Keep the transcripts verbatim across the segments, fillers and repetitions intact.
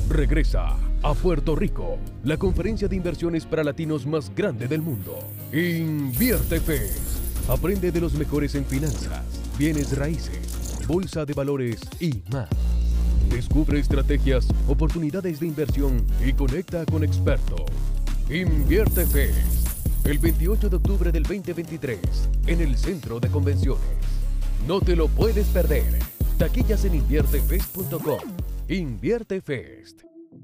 Regresa a Puerto Rico, la conferencia de inversiones para latinos más grande del mundo. InvierteFest. Aprende de los mejores en finanzas, bienes raíces, bolsa de valores y más. Descubre estrategias, oportunidades de inversión y conecta con expertos. InvierteFest. El veintiocho de octubre del veinte veintitrés en el Centro de Convenciones. No te lo puedes perder. Taquillas en inviertefest punto com. InvierteFest.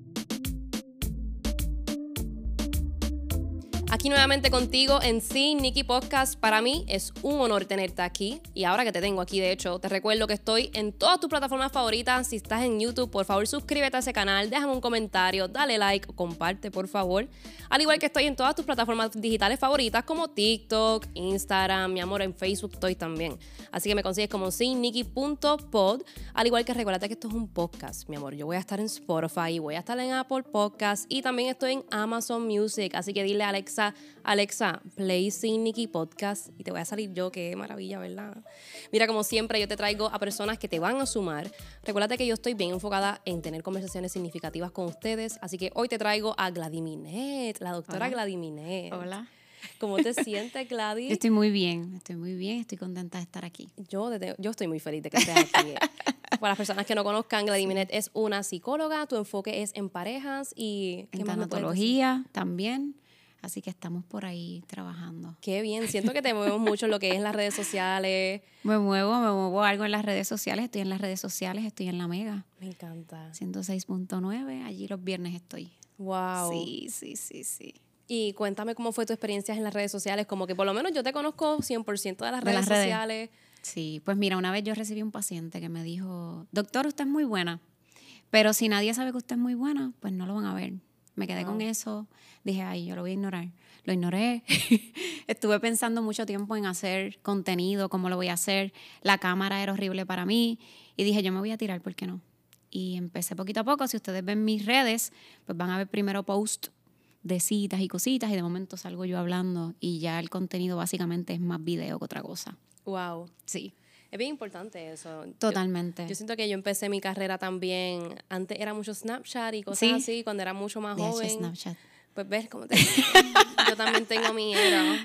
Aquí nuevamente contigo en Sí, Nikki Podcast. Para mí es un honor tenerte aquí. Y ahora que te tengo aquí, de hecho, te recuerdo que estoy en todas tus plataformas favoritas. Si estás en YouTube, por favor, suscríbete a ese canal, déjame un comentario, dale like o comparte, por favor. Al igual que estoy en todas tus plataformas digitales favoritas como TikTok, Instagram, mi amor, en Facebook estoy también. Así que me consigues como sí nikki punto pod. Al igual que recuérdate que esto es un podcast, mi amor. Yo voy a estar en Spotify, voy a estar en Apple Podcasts y también estoy en Amazon Music. Así que dile a Alexa, Alexa, play Sin Nikki Podcast y te voy a salir yo. Qué maravilla, ¿verdad? Mira, como siempre, yo te traigo a personas que te van a sumar. Recuérdate que yo estoy bien enfocada en tener conversaciones significativas con ustedes, así que hoy te traigo a Gladys Minet, la doctora Hola. Gladys Minet. Hola. ¿Cómo te sientes, Gladys? Yo estoy muy bien, estoy muy bien, estoy contenta de estar aquí. Yo, desde- yo estoy muy feliz de que estés aquí. Para las personas que no conozcan, Gladys Minet es una psicóloga, tu enfoque es en parejas y... ¿qué En más me puedes decir? tanatología también, así que estamos por ahí trabajando. Qué bien, siento que te movemos mucho en lo que es las redes sociales. Me muevo, me muevo algo en las redes sociales, estoy en las redes sociales, estoy en La Mega, Me encanta. ciento seis punto nueve, allí los viernes estoy. Wow. Sí, sí, sí, sí. Y cuéntame cómo fue tu experiencia en las redes sociales, como que por lo menos yo te conozco cien por ciento de las De redes las redes. sociales. Sí, pues mira, una vez yo recibí un paciente que me dijo, doctor, usted es muy buena, pero si nadie sabe que usted es muy buena, pues no lo van a ver. Me quedé Wow. con eso, dije, ay, yo lo voy a ignorar. Lo ignoré. Estuve pensando mucho tiempo en hacer contenido, cómo lo voy a hacer. La cámara era horrible para mí y dije, yo me voy a tirar, ¿por qué no? Y empecé poquito a poco. Si ustedes ven mis redes, pues van a ver primero post de citas y cositas y de momento salgo yo hablando y ya el contenido básicamente es más video que otra cosa. Wow. Sí, Es bien importante eso. Yo- totalmente. Yo, siento que yo empecé mi carrera también, antes era mucho Snapchat y cosas Sí. así, cuando era mucho más De hecho, joven. Snapchat. Pues ves, como te yo también tengo mi era.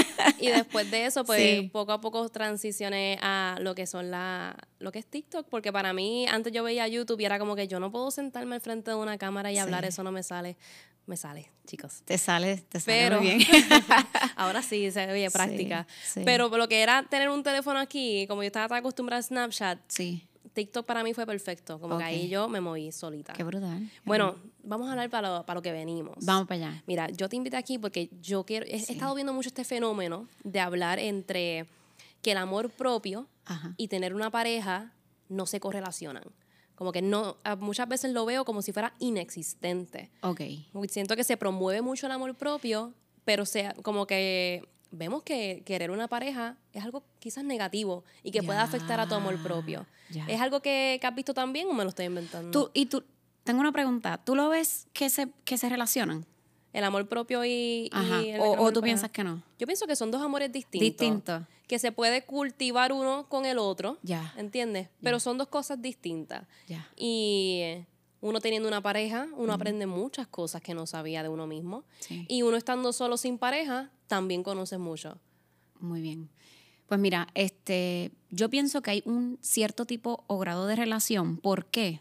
Y después de eso, pues Sí. poco a poco transicioné a lo que son la, lo que es TikTok, porque para mí, antes yo veía YouTube y era como que yo no puedo sentarme al frente de una cámara y Sí. hablar, eso no me sale. Me sale, chicos. Te sale, te sale Pero muy bien. ahora sí, se oye, práctica. sí. Pero lo que era tener un teléfono aquí, como yo estaba tan acostumbrada a Snapchat, Sí, TikTok para mí fue perfecto. Como Ok. que ahí yo me moví solita. qué brutal. qué Bueno, vamos a hablar para lo, para lo que venimos. Vamos para allá. Mira, yo te invité aquí porque yo quiero... He, he Sí. estado viendo mucho este fenómeno de hablar entre que el amor propio Ajá. y tener una pareja no se correlacionan. Como que no... a- Muchas veces lo veo como si fuera inexistente. Ok. Como que siento que se promueve mucho el amor propio, pero sea como que vemos que querer una pareja es algo quizás negativo y que puede Ya, afectar a tu amor propio. ya. ¿Es algo que, que has visto también o me lo estoy inventando? Tú, y tú, tengo una pregunta. ¿Tú lo ves que se, que se relacionan? El amor propio y, y Ajá. el O, amor o tú pareja. piensas que no. Yo pienso que son dos amores distintos. Distintos. Que se puede cultivar uno con el otro. Ya. ¿Entiendes? Pero son dos cosas distintas. Ya. Y eh, uno teniendo una pareja, uno aprende muchas cosas que no sabía de uno mismo. Sí. Y uno estando solo sin pareja, también conoces mucho. Muy bien. Pues mira, este, yo pienso que hay un cierto tipo o grado de relación. ¿Por qué?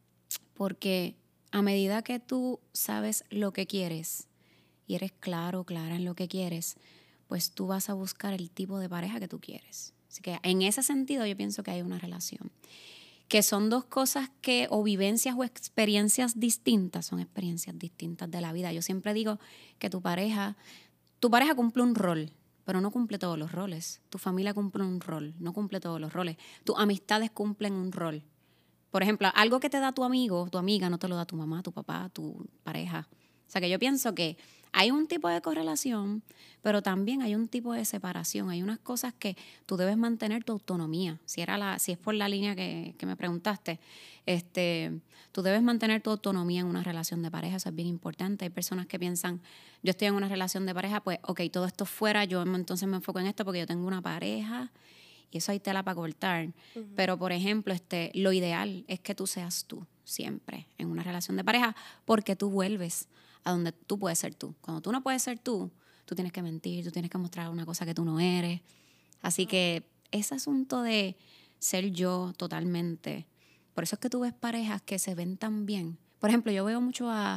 Porque a medida que tú sabes lo que quieres y eres claro, clara en lo que quieres, pues tú vas a buscar el tipo de pareja que tú quieres. Así que en ese sentido yo pienso que hay una relación. Que son dos cosas que, o vivencias o experiencias distintas, son experiencias distintas de la vida. Yo siempre digo que tu pareja, tu pareja cumple un rol, pero no cumple todos los roles. Tu familia cumple un rol, no cumple todos los roles. Tus amistades cumplen un rol. Por ejemplo, algo que te da tu amigo, tu amiga, no te lo da tu mamá, tu papá, tu pareja. O sea que yo pienso que hay un tipo de correlación, pero también hay un tipo de separación. Hay unas cosas que tú debes mantener tu autonomía. Si era la, si es por la línea que, que me preguntaste, este, tú debes mantener tu autonomía en una relación de pareja. Eso es bien importante. Hay personas que piensan, yo estoy en una relación de pareja, pues, ok, todo esto fuera, yo entonces me enfoco en esto porque yo tengo una pareja y eso hay tela para cortar. Uh-huh. Pero, por ejemplo, este, lo ideal es que tú seas tú. siempre en una relación de pareja, porque tú vuelves a donde tú puedes ser tú. Cuando tú no puedes ser tú, tú tienes que mentir, tú tienes que mostrar una cosa que tú no eres. Así que ese asunto de ser yo totalmente, por eso es que tú ves parejas que se ven tan bien. Por ejemplo, yo veo mucho a,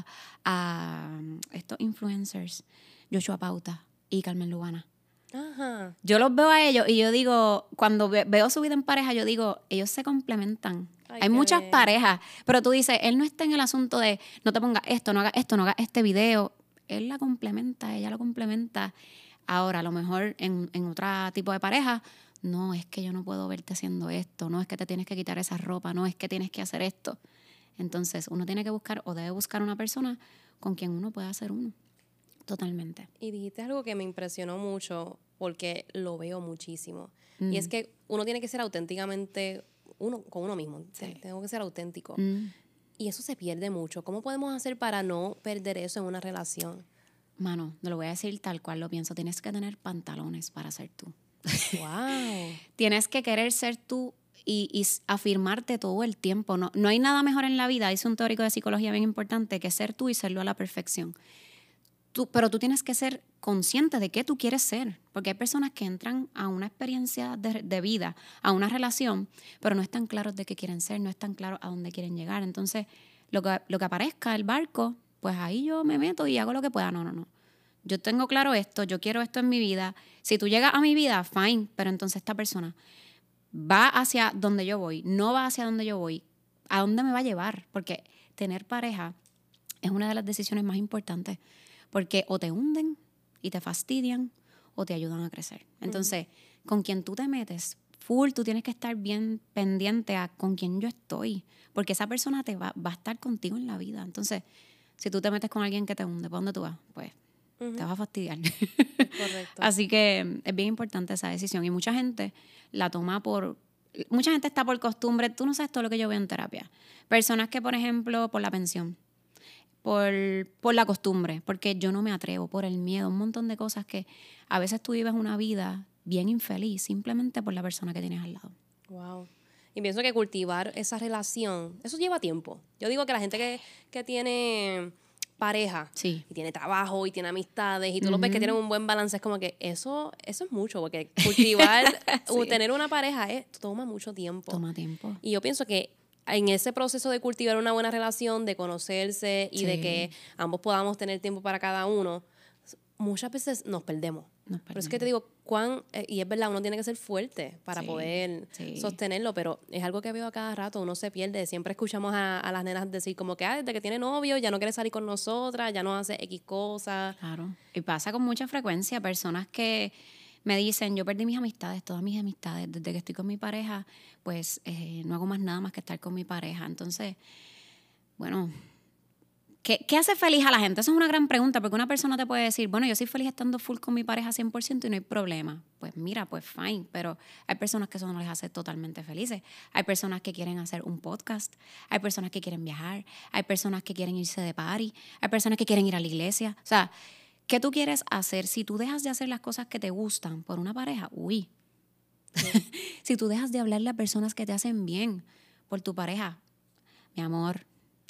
a estos influencers, Joshua Pauta y Carmen Lubana. Ajá. Yo los veo a ellos y yo digo, cuando ve, veo su vida en pareja, yo digo, ellos se complementan. Ay, hay qué muchas bien. parejas, pero tú dices, él no está en el asunto de no te pongas esto, no hagas esto, no hagas este video. Él la complementa, ella lo complementa. Ahora, a lo mejor en, en otro tipo de pareja, no, es que yo no puedo verte haciendo esto, no es que te tienes que quitar esa ropa, no es que tienes que hacer esto. Entonces, uno tiene que buscar o debe buscar una persona con quien uno pueda ser uno. Totalmente. Y dijiste algo que me impresionó mucho porque lo veo muchísimo. Mm. Y es que uno tiene que ser auténticamente uno con uno mismo. Sí. Tengo que ser auténtico. Mm. Y eso se pierde mucho. ¿Cómo podemos hacer para no perder eso en una relación? Mano, te lo voy a decir tal cual lo pienso. Tienes que tener pantalones para ser tú. ¡Wow! Tienes que querer ser tú y, y afirmarte todo el tiempo. No, no hay nada mejor en la vida, dice un teórico de psicología bien importante, que ser tú y serlo a la perfección. Tú, pero tú tienes que ser consciente de qué tú quieres ser, porque hay personas que entran a una experiencia de, de vida, a una relación, pero no están claros de qué quieren ser, no están claros a dónde quieren llegar. Entonces, lo que, lo que aparezca, el barco, pues ahí yo me meto y hago lo que pueda. No, no, no. Yo tengo claro esto, yo quiero esto en mi vida. Si tú llegas a mi vida, fine, pero entonces esta persona va hacia donde yo voy, no va hacia donde yo voy. ¿A dónde me va a llevar? Porque tener pareja es una de las decisiones más importantes, porque o te hunden y te fastidian o te ayudan a crecer. Entonces, uh-huh. con quien tú te metes, full, tú tienes que estar bien pendiente a con quién yo estoy, porque esa persona te va, va a estar contigo en la vida. Entonces, si tú te metes con alguien que te hunde, ¿para dónde tú vas? Pues uh-huh. te vas a fastidiar. Correcto. Así que es bien importante esa decisión. Y mucha gente la toma por... Mucha gente está por costumbre. Tú no sabes todo lo que yo veo en terapia. Personas que, por ejemplo, por la pensión, por, por la costumbre, porque yo no me atrevo, por el miedo, un montón de cosas que a veces tú vives una vida bien infeliz simplemente por la persona que tienes al lado. Wow. Y pienso que cultivar esa relación, eso lleva tiempo. Yo digo que la gente que, que tiene pareja sí. y tiene trabajo y tiene amistades y tú uh-huh. lo ves que tienen un buen balance, es como que eso, eso es mucho, porque cultivar sí. o tener una pareja es, toma mucho tiempo. Toma tiempo. Y yo pienso que en ese proceso de cultivar una buena relación, de conocerse y sí. de que ambos podamos tener tiempo para cada uno, muchas veces nos perdemos. Nos Por eso es que te digo, cuán, eh, y es verdad, uno tiene que ser fuerte para sí, poder sí. sostenerlo, pero es algo que veo a cada rato, uno se pierde. Siempre escuchamos a, a las nenas decir como que ah, desde que tiene novio ya no quiere salir con nosotras, ya no hace X cosas. Claro, y pasa con mucha frecuencia. Personas que me dicen, yo perdí mis amistades, todas mis amistades, desde que estoy con mi pareja, pues eh, no hago más nada más que estar con mi pareja. Entonces, bueno... ¿Qué, ¿Qué hace feliz a la gente? Eso es una gran pregunta, porque una persona te puede decir, bueno, yo soy feliz estando full con mi pareja cien por ciento y no hay problema. Pues mira, pues fine, pero hay personas que eso no les hace totalmente felices. Hay personas que quieren hacer un podcast, hay personas que quieren viajar, hay personas que quieren irse de party, hay personas que quieren ir a la iglesia. O sea, ¿qué tú quieres hacer? Si tú dejas de hacer las cosas que te gustan por una pareja, uy. Sí. Si tú dejas de hablarle a personas que te hacen bien por tu pareja, mi amor.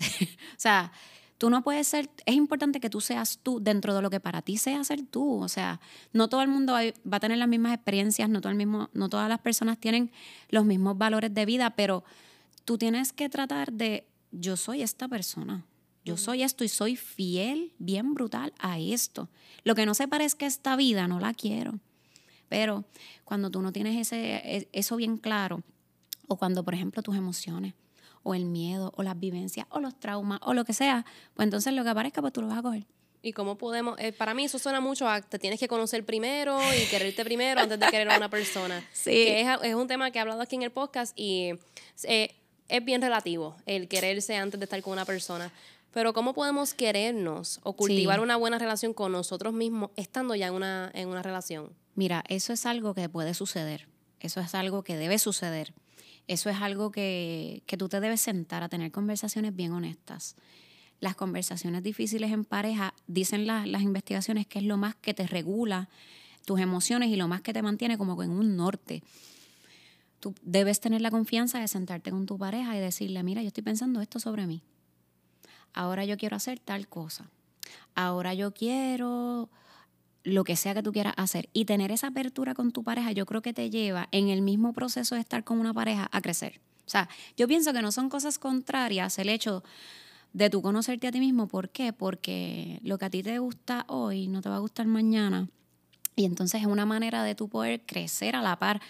O sea... Tú no puedes ser, es importante que tú seas tú dentro de lo que para ti sea ser tú. O sea, no todo el mundo va, va a tener las mismas experiencias, no, todo el mismo, no todas las personas tienen los mismos valores de vida, pero tú tienes que tratar de, yo soy esta persona, yo uh-huh. soy esto y soy fiel, bien brutal a esto. Lo que no se parezca a esta vida, no la quiero. Pero cuando tú no tienes ese, eso bien claro, o cuando, por ejemplo, tus emociones, o el miedo, o las vivencias, o los traumas, o lo que sea, pues entonces lo que aparezca, pues tú lo vas a coger. ¿Y cómo podemos? Eh, para mí eso suena mucho a te tienes que conocer primero y quererte primero antes de querer a una persona. Sí. Que es, es un tema que he hablado aquí en el podcast y eh, es bien relativo el quererse antes de estar con una persona. Pero ¿cómo podemos querernos o cultivar sí. una buena relación con nosotros mismos estando ya en una, en una relación? Mira, eso es algo que puede suceder. Eso es algo que debe suceder. Eso es algo que, que tú te debes sentar a tener conversaciones bien honestas. Las conversaciones difíciles en pareja, dicen la, las investigaciones que es lo más que te regula tus emociones y lo más que te mantiene como en un norte. tú debes tener la confianza de sentarte con tu pareja y decirle, mira, yo estoy pensando esto sobre mí. Ahora yo quiero hacer tal cosa. Ahora yo quiero lo que sea que tú quieras hacer. Y tener esa apertura con tu pareja, yo creo que te lleva en el mismo proceso de estar con una pareja a crecer. O sea, yo pienso que no son cosas contrarias el hecho de tú conocerte a ti mismo. ¿Por qué? Porque lo que a ti te gusta hoy no te va a gustar mañana. Y entonces es una manera de tú poder crecer a la par.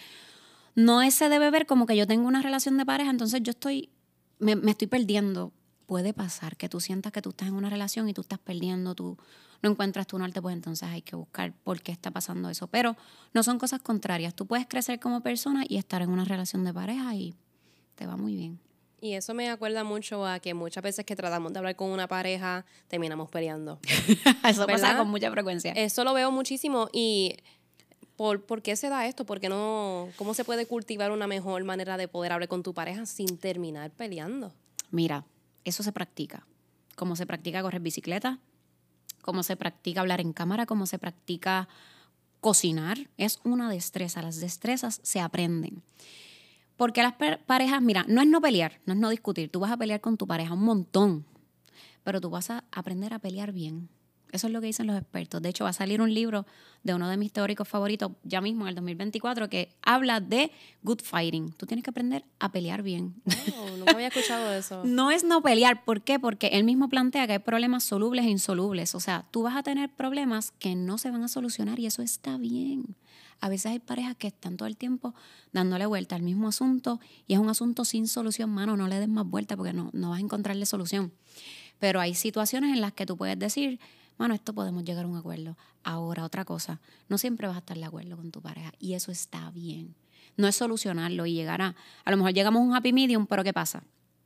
No se debe ver como que yo tengo una relación de pareja, entonces yo estoy, me, me estoy perdiendo. Puede pasar que tú sientas que tú estás en una relación y tú estás perdiendo, tú no encuentras tu norte, pues entonces hay que buscar por qué está pasando eso. Pero no son cosas contrarias. Tú puedes crecer como persona y estar en una relación de pareja y te va muy bien. Y eso me acuerda mucho a que muchas veces que tratamos de hablar con una pareja, terminamos peleando. Eso ¿verdad? pasa con mucha frecuencia. Eso lo veo muchísimo. Y ¿por, ¿por qué se da esto? ¿Por qué no? ¿Cómo se puede cultivar una mejor manera de poder hablar con tu pareja sin terminar peleando? Mira, eso se practica. Como se practica correr bicicleta, como se practica hablar en cámara, como se practica cocinar. Es una destreza. Las destrezas se aprenden. Porque las parejas, mira, no es no pelear, no es no discutir. Tú vas a pelear con tu pareja un montón, pero tú vas a aprender a pelear bien. Eso es lo que dicen los expertos. De hecho, va a salir un libro de uno de mis teóricos favoritos ya mismo en el dos mil veinticuatro que habla de good fighting. Tú tienes que aprender a pelear bien. Oh, nunca había escuchado eso. No es no pelear. ¿Por qué? Porque él mismo plantea que hay problemas solubles e insolubles. O sea, tú vas a tener problemas que no se van a solucionar y eso está bien. A veces hay parejas que están todo el tiempo dándole vuelta al mismo asunto y es un asunto sin solución, mano. No le des más vuelta porque no, no vas a encontrarle solución. Pero hay situaciones en las que tú puedes decir, mano, esto podemos llegar a un acuerdo. Ahora, otra cosa, no siempre vas a estar de acuerdo con tu pareja y eso está bien. No es solucionarlo y llegar a, a lo mejor llegamos a un happy medium, pero ¿qué pasa?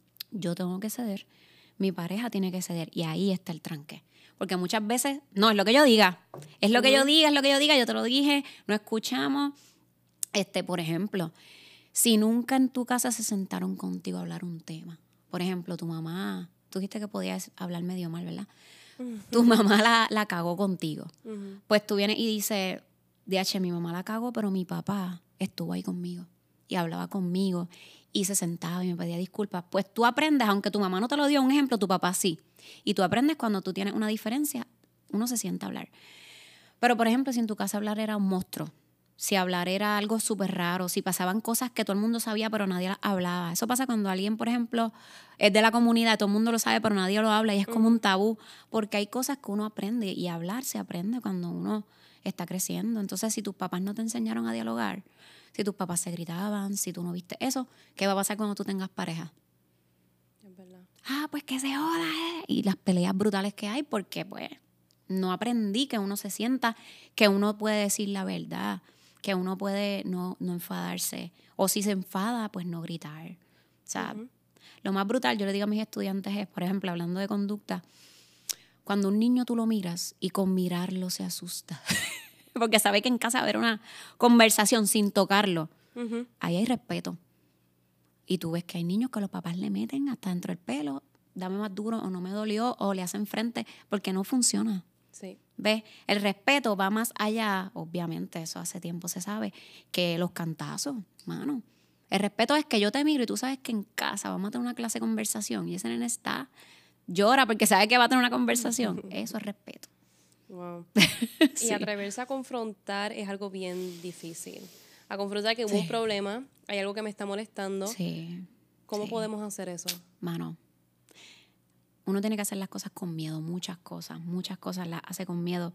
Yo tengo que ceder, mi pareja tiene que ceder y ahí está el tranque. Porque muchas veces, no, es lo que yo diga, es lo que yo diga, es lo que yo diga, yo te lo dije, no escuchamos. Este, por ejemplo, si nunca en tu casa se sentaron contigo a hablar un tema, por ejemplo, tu mamá, tú dijiste que podías hablar medio mal, ¿verdad? Uh-huh. Tu mamá la, la cagó contigo. Uh-huh. Pues tú vienes y dices, D H, mi mamá la cagó, pero mi papá estuvo ahí conmigo y hablaba conmigo y se sentaba y me pedía disculpas. Pues tú aprendes, aunque tu mamá no te lo dio un ejemplo, tu papá sí. Y tú aprendes cuando tú tienes una diferencia, uno se sienta a hablar. Pero, por ejemplo, si en tu casa hablar era un monstruo, si hablar era algo súper raro, si pasaban cosas que todo el mundo sabía pero nadie las hablaba. Eso pasa cuando alguien, por ejemplo, es de la comunidad, todo el mundo lo sabe pero nadie lo habla y es como un tabú, porque hay cosas que uno aprende y hablar se aprende cuando uno está creciendo. Entonces, si tus papás no te enseñaron a dialogar, si tus papás se gritaban, si tú no viste eso, ¿qué va a pasar cuando tú tengas pareja? Es verdad. Ah, pues que se joda, ¿eh? Y las peleas brutales que hay porque pues no aprendí que uno se sienta, que uno puede decir la verdad, que uno puede no, no enfadarse. O si se enfada, pues no gritar. O sea, uh-huh. Lo más brutal, yo le digo a mis estudiantes es, por ejemplo, hablando de conducta, cuando un niño tú lo miras y con mirarlo se asusta, porque sabe que en casa va a haber una conversación sin tocarlo, uh-huh. Ahí hay respeto. Y tú ves que hay niños que los papás le meten hasta dentro del pelo, dame más duro o no me dolió, o le hacen frente, porque no funciona. Sí. ¿Ves? El respeto va más allá, obviamente, eso hace tiempo se sabe, que los cantazos, mano. El respeto es que yo te miro y tú sabes que en casa vamos a tener una clase de conversación y ese nene está, llora porque sabe que va a tener una conversación. Eso es respeto. Wow. Sí. Y atreverse a confrontar es algo bien difícil. A confrontar que hubo Sí. un problema, hay algo que me está molestando. Sí. ¿Cómo Sí. podemos hacer eso? Mano, uno tiene que hacer las cosas con miedo, muchas cosas, muchas cosas las hace con miedo.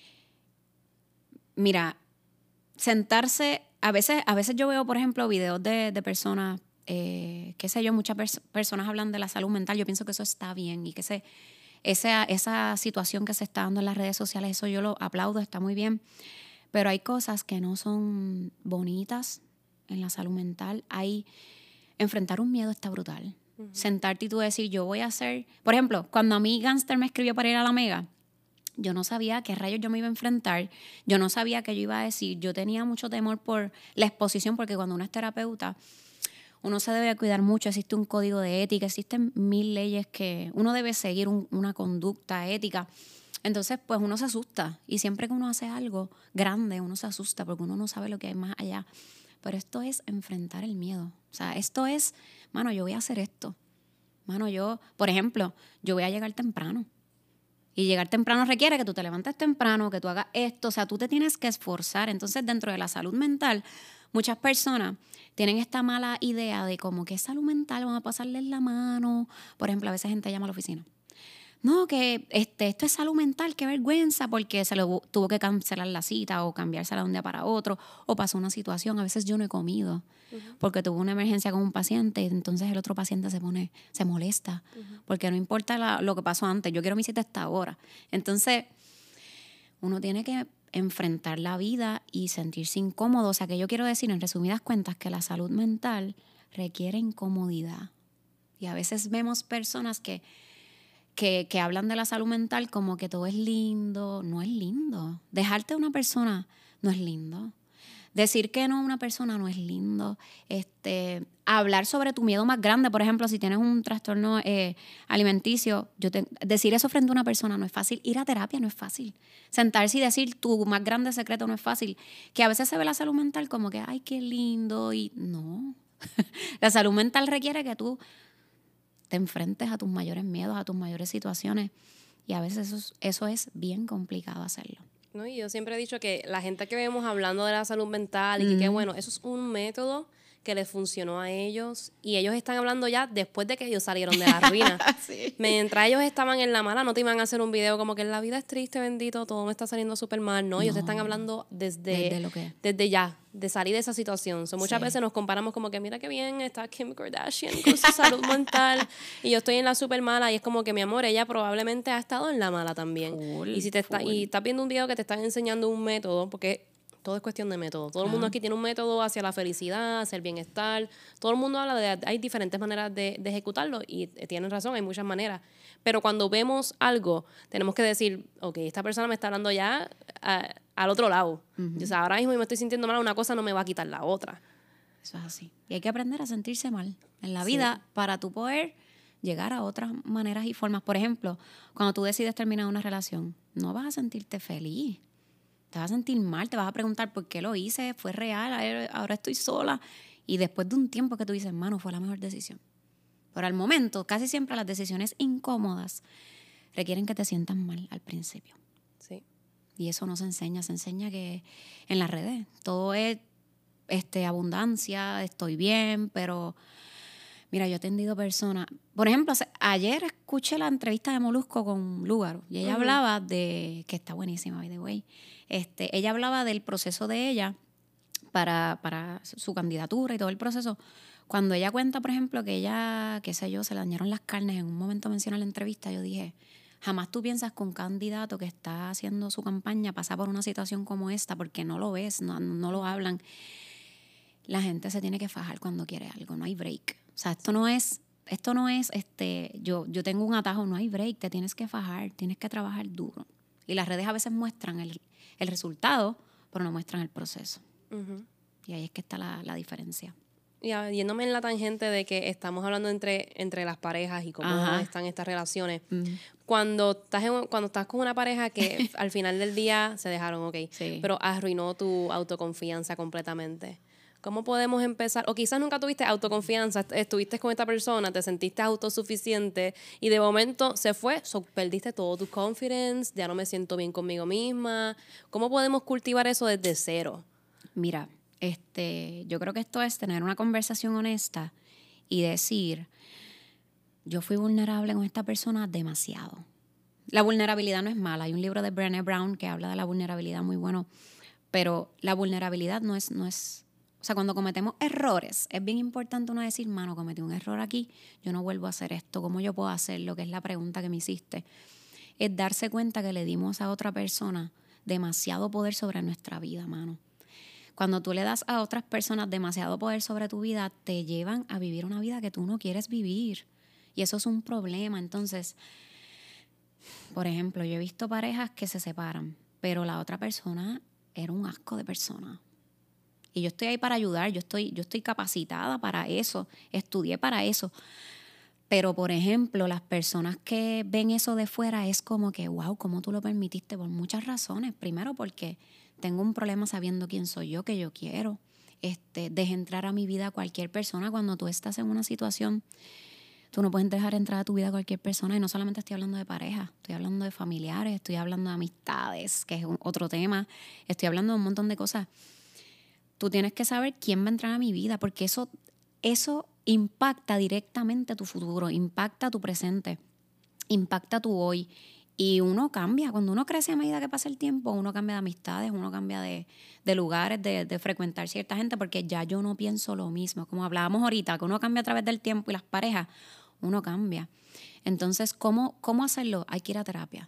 Mira, sentarse, a veces, a veces yo veo, por ejemplo, videos de, de personas, eh, qué sé yo, muchas pers- personas hablan de la salud mental, yo pienso que eso está bien y que ese, esa, esa situación que se está dando en las redes sociales, eso yo lo aplaudo, está muy bien, pero hay cosas que no son bonitas en la salud mental. Hay, enfrentar un miedo está brutal. Uh-huh. Sentarte y tú decir, yo voy a hacer... Por ejemplo, cuando a mí Gangster me escribió para ir a la Mega, yo no sabía a qué rayos yo me iba a enfrentar, yo no sabía qué yo iba a decir, yo tenía mucho temor por la exposición, porque cuando uno es terapeuta, uno se debe cuidar mucho, existe un código de ética, existen mil leyes que uno debe seguir un, una conducta ética. Entonces, pues uno se asusta, y siempre que uno hace algo grande, uno se asusta porque uno no sabe lo que hay más allá. pero esto es enfrentar el miedo. O sea, esto es, mano, yo voy a hacer esto. Mano, yo, por ejemplo, yo voy a llegar temprano. Y llegar temprano requiere que tú te levantes temprano, que tú hagas esto. O sea, tú te tienes que esforzar. Entonces, dentro de la salud mental, muchas personas tienen esta mala idea de como que es salud mental, van a pasarles la mano. Por ejemplo, a veces gente llama a la oficina. No, que este, esto es salud mental, qué vergüenza, porque se lo tuvo que cancelar la cita o cambiársela de un día para otro, o pasó una situación. A veces yo no he comido uh-huh. porque tuve una emergencia con un paciente y entonces el otro paciente se pone, se molesta, uh-huh. porque no importa la, lo que pasó antes, yo quiero mi cita hasta ahora. Entonces, uno tiene que enfrentar la vida y sentirse incómodo. O sea, que yo quiero decir, en resumidas cuentas, que la salud mental requiere incomodidad. Y a veces vemos personas que Que, que hablan de la salud mental como que todo es lindo. No es lindo. Dejarte a una persona no es lindo. Decir que no a una persona no es lindo. Este, hablar sobre tu miedo más grande, por ejemplo, si tienes un trastorno eh, alimenticio, yo te, decir eso frente a una persona no es fácil. Ir a terapia no es fácil. Sentarse y decir tu más grande secreto no es fácil. Que a veces se ve la salud mental como que, ay, qué lindo. Y no. La salud mental requiere que tú te enfrentes a tus mayores miedos, a tus mayores situaciones. Y a veces eso, eso es bien complicado hacerlo. No, y yo siempre he dicho que la gente que vemos hablando de la salud mental y mm. que, que bueno, eso es un método que les funcionó a ellos y ellos están hablando ya después de que ellos salieron de la ruina. Sí. Mientras ellos estaban en la mala, no te iban a hacer un video como que la vida es triste, bendito, todo me está saliendo súper mal. No, no, ellos están hablando desde, desde, lo que... desde ya, de salir de esa situación. So, muchas sí. veces nos comparamos como que mira qué bien está Kim Kardashian con su salud mental y yo estoy en la súper mala y es como que mi amor, ella probablemente ha estado en la mala también. Full, y si te está, y estás viendo un video que te están enseñando un método, porque todo es cuestión de método. Todo el mundo aquí tiene un método hacia la felicidad, hacia el bienestar. Todo el mundo habla de... Hay diferentes maneras de, de ejecutarlo y tienen razón, hay muchas maneras. Pero cuando vemos algo, tenemos que decir, ok, esta persona me está hablando ya a, al otro lado. Uh-huh. O sea, ahora mismo me estoy sintiendo mal, una cosa no me va a quitar la otra. Eso es así. Y hay que aprender a sentirse mal en la vida sí. para tú poder llegar a otras maneras y formas. Por ejemplo, cuando tú decides terminar una relación, no vas a sentirte feliz. Te vas a sentir mal, te vas a preguntar por qué lo hice, fue real, ahora estoy sola. Y después de un tiempo que tú dices, mano, fue la mejor decisión. Pero al momento, casi siempre las decisiones incómodas requieren que te sientas mal al principio. Sí. Y eso no se enseña, se enseña que en las redes todo es este, abundancia, estoy bien, pero mira, yo he atendido personas. Por ejemplo, ayer escuché la entrevista de Molusco con Lúgaro y ella uh-huh. hablaba de, que está buenísima, by the way. Este, ella hablaba del proceso de ella para, para su candidatura y todo el proceso. Cuando ella cuenta, por ejemplo, que ella, qué sé yo, se le dañaron las carnes, en un momento menciona la entrevista, yo dije, jamás tú piensas que un candidato que está haciendo su campaña pasa por una situación como esta, porque no lo ves, no, no lo hablan. La gente se tiene que fajar cuando quiere algo, no hay break. O sea, esto no es, esto no es, este, yo, yo tengo un atajo, no hay break, te tienes que fajar, tienes que trabajar duro. Y las redes a veces muestran el, el resultado, pero no muestran el proceso. Uh-huh. Y ahí es que está la, la diferencia. Y yéndome en la tangente de que estamos hablando entre, entre las parejas y cómo Ajá. están estas relaciones. Uh-huh. Cuando estás en, cuando estás con una pareja que al final del día se dejaron, ok, sí. pero arruinó tu autoconfianza completamente. ¿Cómo podemos empezar? O quizás nunca tuviste autoconfianza, estuviste con esta persona, te sentiste autosuficiente y de momento se fue, so, perdiste todo tu confidence, ya no me siento bien conmigo misma. ¿Cómo podemos cultivar eso desde cero? Mira, este, yo creo que esto es tener una conversación honesta y decir, yo fui vulnerable con esta persona demasiado. La vulnerabilidad no es mala. Hay un libro de Brené Brown que habla de la vulnerabilidad muy bueno, pero la vulnerabilidad no es... No es O sea, cuando cometemos errores, es bien importante uno decir, mano, cometí un error aquí, yo no vuelvo a hacer esto, ¿cómo yo puedo hacerlo? Que es la pregunta que me hiciste. Es darse cuenta que le dimos a otra persona demasiado poder sobre nuestra vida, mano. Cuando tú le das a otras personas demasiado poder sobre tu vida, te llevan a vivir una vida que tú no quieres vivir. Y eso es un problema. Entonces, por ejemplo, yo he visto parejas que se separan, pero la otra persona era un asco de persona. Y yo estoy ahí para ayudar, yo estoy, yo estoy capacitada para eso, estudié para eso. Pero, por ejemplo, las personas que ven eso de fuera es como que, wow, ¿cómo tú lo permitiste? Por muchas razones. Primero, porque tengo un problema sabiendo quién soy yo, qué yo quiero. este, deje entrar a mi vida a cualquier persona. Cuando tú estás en una situación, tú no puedes dejar entrar a tu vida a cualquier persona. Y no solamente estoy hablando de pareja, estoy hablando de familiares, estoy hablando de amistades, que es un, otro tema. Estoy hablando de un montón de cosas. Tú tienes que saber quién va a entrar a mi vida, porque eso, eso impacta directamente tu futuro, impacta tu presente, impacta tu hoy. Y uno cambia. Cuando uno crece a medida que pasa el tiempo, uno cambia de amistades, uno cambia de, de lugares, de, de frecuentar cierta gente, porque ya yo no pienso lo mismo. Como hablábamos ahorita, que uno cambia a través del tiempo y las parejas, uno cambia. Entonces, ¿cómo, cómo hacerlo? Hay que ir a terapia.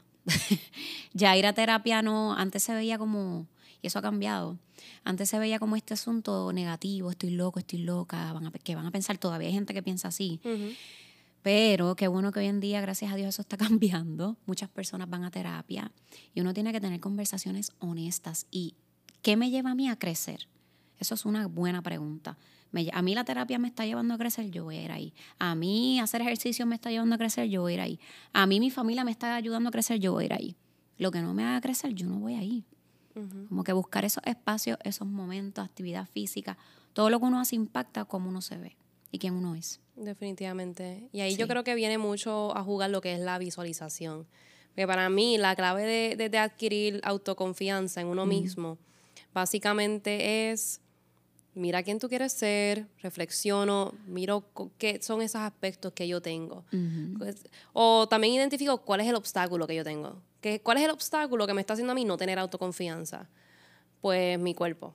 Ya ir a terapia no, antes se veía como, y eso ha cambiado, antes se veía como este asunto negativo, estoy loco, estoy loca, van a, que van a pensar, todavía hay gente que piensa así. Uh-huh. Pero qué bueno que hoy en día, gracias a Dios, eso está cambiando. Muchas personas van a terapia y uno tiene que tener conversaciones honestas. ¿Y qué me lleva a mí a crecer? Eso es una buena pregunta. Me, a mí la terapia me está llevando a crecer, yo voy a ir ahí. A mí hacer ejercicio me está llevando a crecer, yo voy a ir ahí. A mí mi familia me está ayudando a crecer, yo voy a ir ahí. Lo que no me haga crecer, yo no voy ahí. Uh-huh. Como que buscar esos espacios, esos momentos, actividad física, todo lo que uno hace impacta cómo uno se ve y quién uno es. Definitivamente. Y ahí sí. Yo creo que viene mucho a jugar lo que es la visualización. Porque para mí la clave de, de, de adquirir autoconfianza en uno uh-huh. mismo básicamente es mira quién tú quieres ser, reflexiono, miro qué son esos aspectos que yo tengo. Uh-huh. Pues, o también identifico cuál es el obstáculo que yo tengo. Que, ¿Cuál es el obstáculo que me está haciendo a mí no tener autoconfianza? Pues mi cuerpo.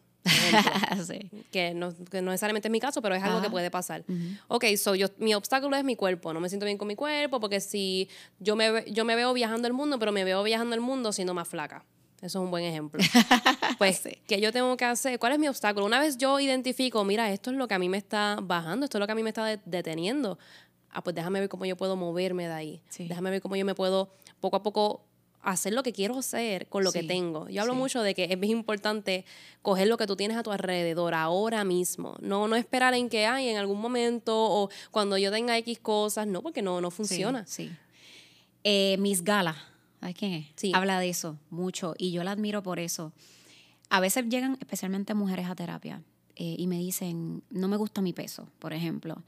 Sí. que, no, que no necesariamente es mi caso, pero es algo ah. que puede pasar. Uh-huh. Ok, so yo, mi obstáculo es mi cuerpo. No me siento bien con mi cuerpo porque si yo me, yo me veo viajando el mundo, pero me veo viajando el mundo siendo más flaca. Eso es un buen ejemplo. Pues, sí. ¿Qué yo tengo que hacer? ¿Cuál es mi obstáculo? Una vez yo identifico, mira, esto es lo que a mí me está bajando, esto es lo que a mí me está de- deteniendo. Ah, pues déjame ver cómo yo puedo moverme de ahí. Sí. Déjame ver cómo yo me puedo poco a poco hacer lo que quiero hacer con lo sí. que tengo. Yo hablo sí. mucho de que es bien importante coger lo que tú tienes a tu alrededor ahora mismo. No, no esperar en que hay en algún momento o cuando yo tenga X cosas. No, porque no, no funciona. Sí, sí. Eh, Miss Gala, ¿sabes quién es? Sí. Habla de eso mucho y yo la admiro por eso. A veces llegan especialmente mujeres a terapia eh, y me dicen, no me gusta mi peso, por ejemplo.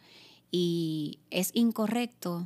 Y es incorrecto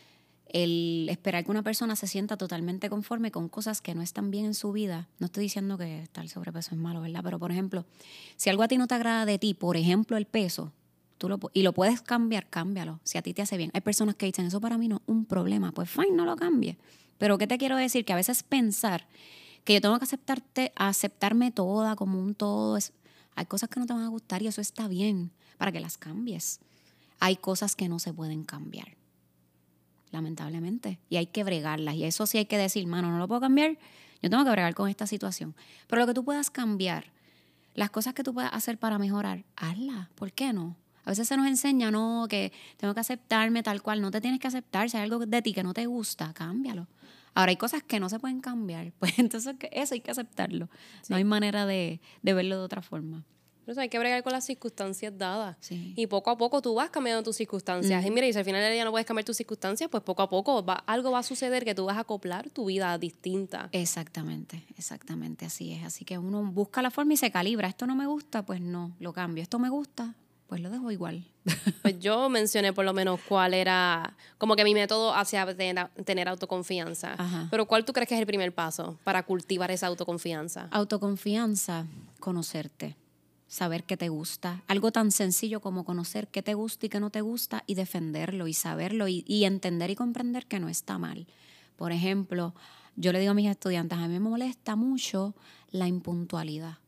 el esperar que una persona se sienta totalmente conforme con cosas que no están bien en su vida. No estoy diciendo que estar sobrepeso es malo, ¿verdad? Pero, por ejemplo, si algo a ti no te agrada de ti, por ejemplo, el peso, tú lo, y lo puedes cambiar, cámbialo. Si a ti te hace bien. Hay personas que dicen, eso para mí no es un problema. Pues, fine, no lo cambies. Pero, ¿qué te quiero decir? Que a veces pensar que yo tengo que aceptarte, aceptarme toda como un todo. Es, hay cosas que no te van a gustar y eso está bien para que las cambies. Hay cosas que no se pueden cambiar, lamentablemente, y hay que bregarlas. Y eso sí hay que decir, mano, no lo puedo cambiar, yo tengo que bregar con esta situación. Pero lo que tú puedas cambiar, las cosas que tú puedas hacer para mejorar, hazlas. ¿Por qué no? A veces se nos enseña, no, que tengo que aceptarme tal cual. No te tienes que aceptar. Si hay algo de ti que no te gusta, cámbialo. Ahora, hay cosas que no se pueden cambiar. Pues entonces eso hay que aceptarlo. Sí. No hay manera de, de verlo de otra forma. Entonces hay que bregar con las circunstancias dadas. Sí. Y poco a poco tú vas cambiando tus circunstancias. Mm. Y mira, y si al final del día no puedes cambiar tus circunstancias, pues poco a poco va, algo va a suceder que tú vas a acoplar tu vida distinta. Exactamente, exactamente, así es. Así que uno busca la forma y se calibra. Esto no me gusta, pues no, lo cambio. Esto me gusta, pues lo dejo igual. Pues yo mencioné por lo menos cuál era como que mi método hacia tener, tener autoconfianza. Ajá. Pero ¿cuál tú crees que es el primer paso para cultivar esa autoconfianza? Autoconfianza, conocerte. Saber qué te gusta. Algo tan sencillo como conocer qué te gusta y qué no te gusta y defenderlo y saberlo y, y entender y comprender que no está mal. Por ejemplo, yo le digo a mis estudiantes, a mí me molesta mucho la impuntualidad.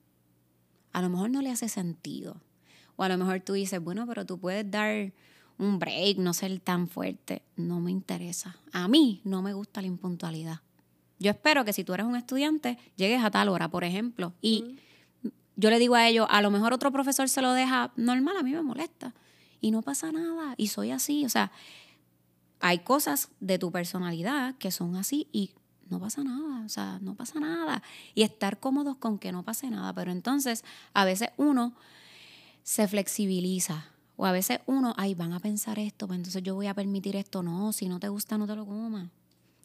A lo mejor no le hace sentido. O a lo mejor tú dices, bueno, pero tú puedes dar un break, no ser tan fuerte. No me interesa. A mí no me gusta la impuntualidad. Yo espero que si tú eres un estudiante, llegues a tal hora, por ejemplo, y... Mm. Yo le digo a ellos, a lo mejor otro profesor se lo deja normal, a mí me molesta. Y no pasa nada, y soy así. O sea, hay cosas de tu personalidad que son así y no pasa nada. O sea, no pasa nada. Y estar cómodos con que no pase nada. Pero entonces, a veces uno se flexibiliza. O a veces uno, ay, van a pensar esto, pues entonces yo voy a permitir esto. No, si no te gusta, no te lo comas.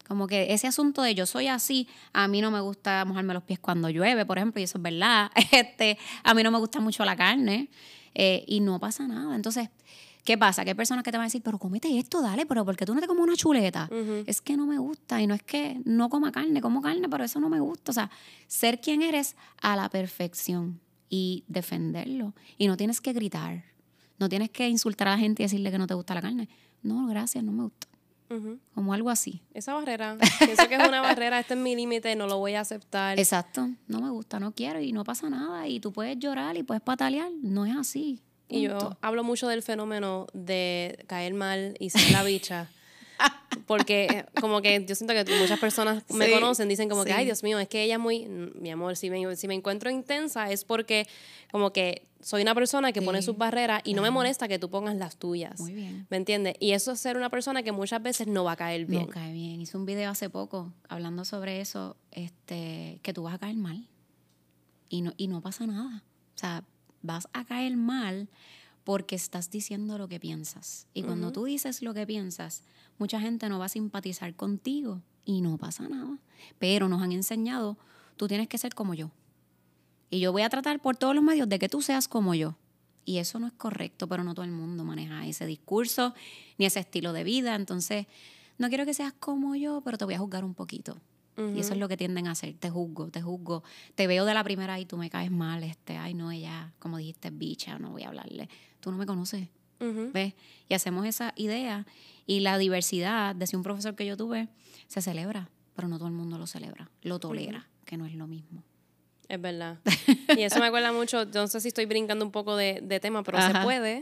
Como que ese asunto de yo soy así, a mí no me gusta mojarme los pies cuando llueve, por ejemplo, y eso es verdad. Este, a mí no me gusta mucho la carne eh, y no pasa nada. Entonces, ¿qué pasa? Que hay personas que te van a decir, pero cómete esto, dale, pero ¿por qué tú no te comes una chuleta? Uh-huh. Es que no me gusta y no es que no coma carne, como carne, pero eso no me gusta. O sea, ser quien eres a la perfección y defenderlo. Y no tienes que gritar, no tienes que insultar a la gente y decirle que no te gusta la carne. No, gracias, no me gusta. Uh-huh. Como algo así. Esa barrera, pienso que es una barrera, este es mi límite, no lo voy a aceptar. Exacto, no me gusta, no quiero y no pasa nada. Y tú puedes llorar y puedes patalear, no es así. Y yo hablo mucho del fenómeno de caer mal y ser la bicha. Porque como que yo siento que muchas personas me sí, conocen, dicen como sí. que, ay, Dios mío, es que ella es muy... Mi amor, si me, si me encuentro intensa es porque como que soy una persona que sí. pone sus barreras y no me molesta que tú pongas las tuyas. Muy bien. ¿Me entiendes? Y eso es ser una persona que muchas veces no va a caer bien. No cae bien. Hice un video hace poco hablando sobre eso, este, que tú vas a caer mal y no, y no pasa nada. O sea, vas a caer mal porque estás diciendo lo que piensas. Y cuando uh-huh. tú dices lo que piensas, mucha gente no va a simpatizar contigo y no pasa nada. Pero nos han enseñado, tú tienes que ser como yo. Y yo voy a tratar por todos los medios de que tú seas como yo. Y eso no es correcto, pero no todo el mundo maneja ese discurso ni ese estilo de vida. Entonces, no quiero que seas como yo, pero te voy a juzgar un poquito. Uh-huh. Y eso es lo que tienden a hacer. Te juzgo, te juzgo. Te veo de la primera y tú me caes mal. Este, ay, no, ella, como dijiste, es bicha, no voy a hablarle. Tú no me conoces. Uh-huh. ¿Ves? Y hacemos esa idea. Y la diversidad, decía un profesor que yo tuve, se celebra, pero no todo el mundo lo celebra. Lo tolera, uh-huh. que no es lo mismo. Es verdad. Y eso me acuerda mucho, no sé si estoy brincando un poco de, de tema, pero Ajá. se puede.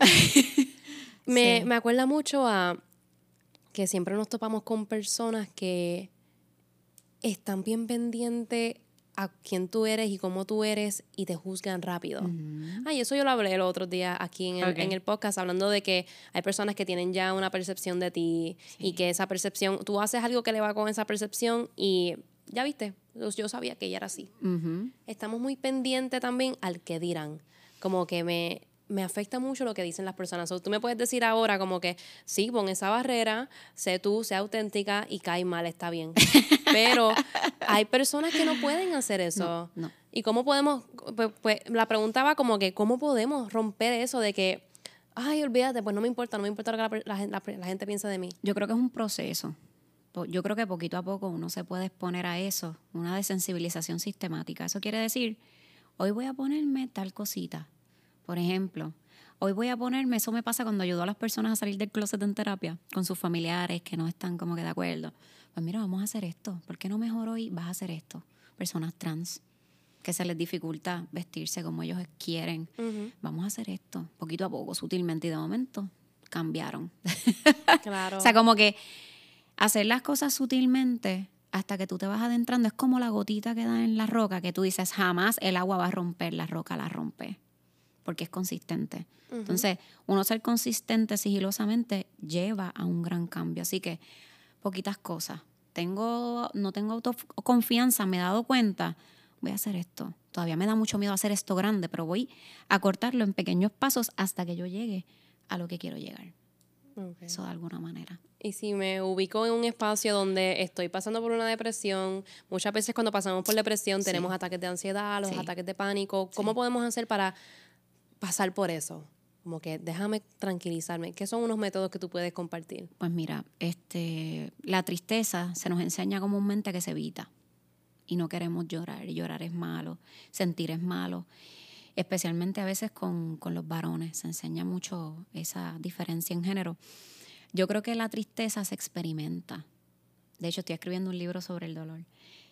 me, sí. me acuerda mucho a que siempre nos topamos con personas que están bien pendientes a quién tú eres y cómo tú eres y te juzgan rápido. Uh-huh. Ay, eso yo lo hablé el otro día aquí en el, okay. en el podcast, hablando de que hay personas que tienen ya una percepción de ti sí. y que esa percepción, tú haces algo que le va con esa percepción y ya viste, yo sabía que ella era así. Uh-huh. Estamos muy pendientes también al que dirán. Como que me, me afecta mucho lo que dicen las personas. O tú me puedes decir ahora como que sí, pon esa barrera, sé tú, sé auténtica y cae mal, está bien. Pero hay personas que no pueden hacer eso. No, no. ¿Y cómo podemos? Pues, pues la pregunta va como que ¿cómo podemos romper eso de que ay, olvídate, pues no me importa, no me importa lo que la, la, la, la gente piensa de mí? Yo creo que es un proceso. Yo creo que poquito a poco uno se puede exponer a eso, una desensibilización sistemática. Eso quiere decir, hoy voy a ponerme tal cosita. Por ejemplo, hoy voy a ponerme, eso me pasa cuando ayudo a las personas a salir del closet en terapia, con sus familiares que no están como que de acuerdo. Pues mira, vamos a hacer esto. ¿Por qué no mejor hoy vas a hacer esto? Personas trans, que se les dificulta vestirse como ellos quieren. Uh-huh. Vamos a hacer esto, poquito a poco, sutilmente, y de momento cambiaron. Claro. O sea, como que hacer las cosas sutilmente hasta que tú te vas adentrando es como la gotita que da en la roca, que tú dices, jamás el agua va a romper, la roca la rompe, porque es consistente. Uh-huh. Entonces, uno ser consistente sigilosamente lleva a un gran cambio. Así que, poquitas cosas. Tengo, no tengo autoconfianza, me he dado cuenta, voy a hacer esto. Todavía me da mucho miedo hacer esto grande, pero voy a cortarlo en pequeños pasos hasta que yo llegue a lo que quiero llegar. Okay. Eso de alguna manera. Y si me ubico en un espacio donde estoy pasando por una depresión, muchas veces cuando pasamos por depresión sí. tenemos ataques de ansiedad, los sí. ataques de pánico. ¿Cómo sí. podemos hacer para pasar por eso? Como que déjame tranquilizarme. ¿Qué son unos métodos que tú puedes compartir? Pues mira, este, la tristeza se nos enseña comúnmente que se evita. Y no queremos llorar. Y llorar es malo. Sentir es malo. Especialmente a veces con, con los varones. Se enseña mucho esa diferencia en género. Yo creo que la tristeza se experimenta. De hecho, estoy escribiendo un libro sobre el dolor.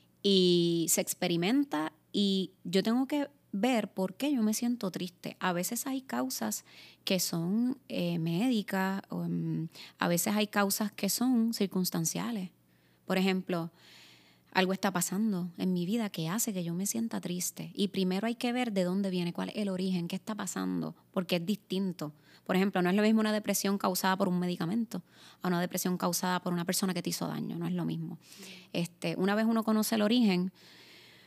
Y se experimenta y yo tengo que ver por qué yo me siento triste. A veces hay causas que son eh, médicas, o, um, a veces hay causas que son circunstanciales. Por ejemplo, algo está pasando en mi vida que hace que yo me sienta triste. Y primero hay que ver de dónde viene, cuál es el origen, qué está pasando, porque es distinto. Por ejemplo, no es lo mismo una depresión causada por un medicamento a una depresión causada por una persona que te hizo daño. No es lo mismo. Este, una vez uno conoce el origen,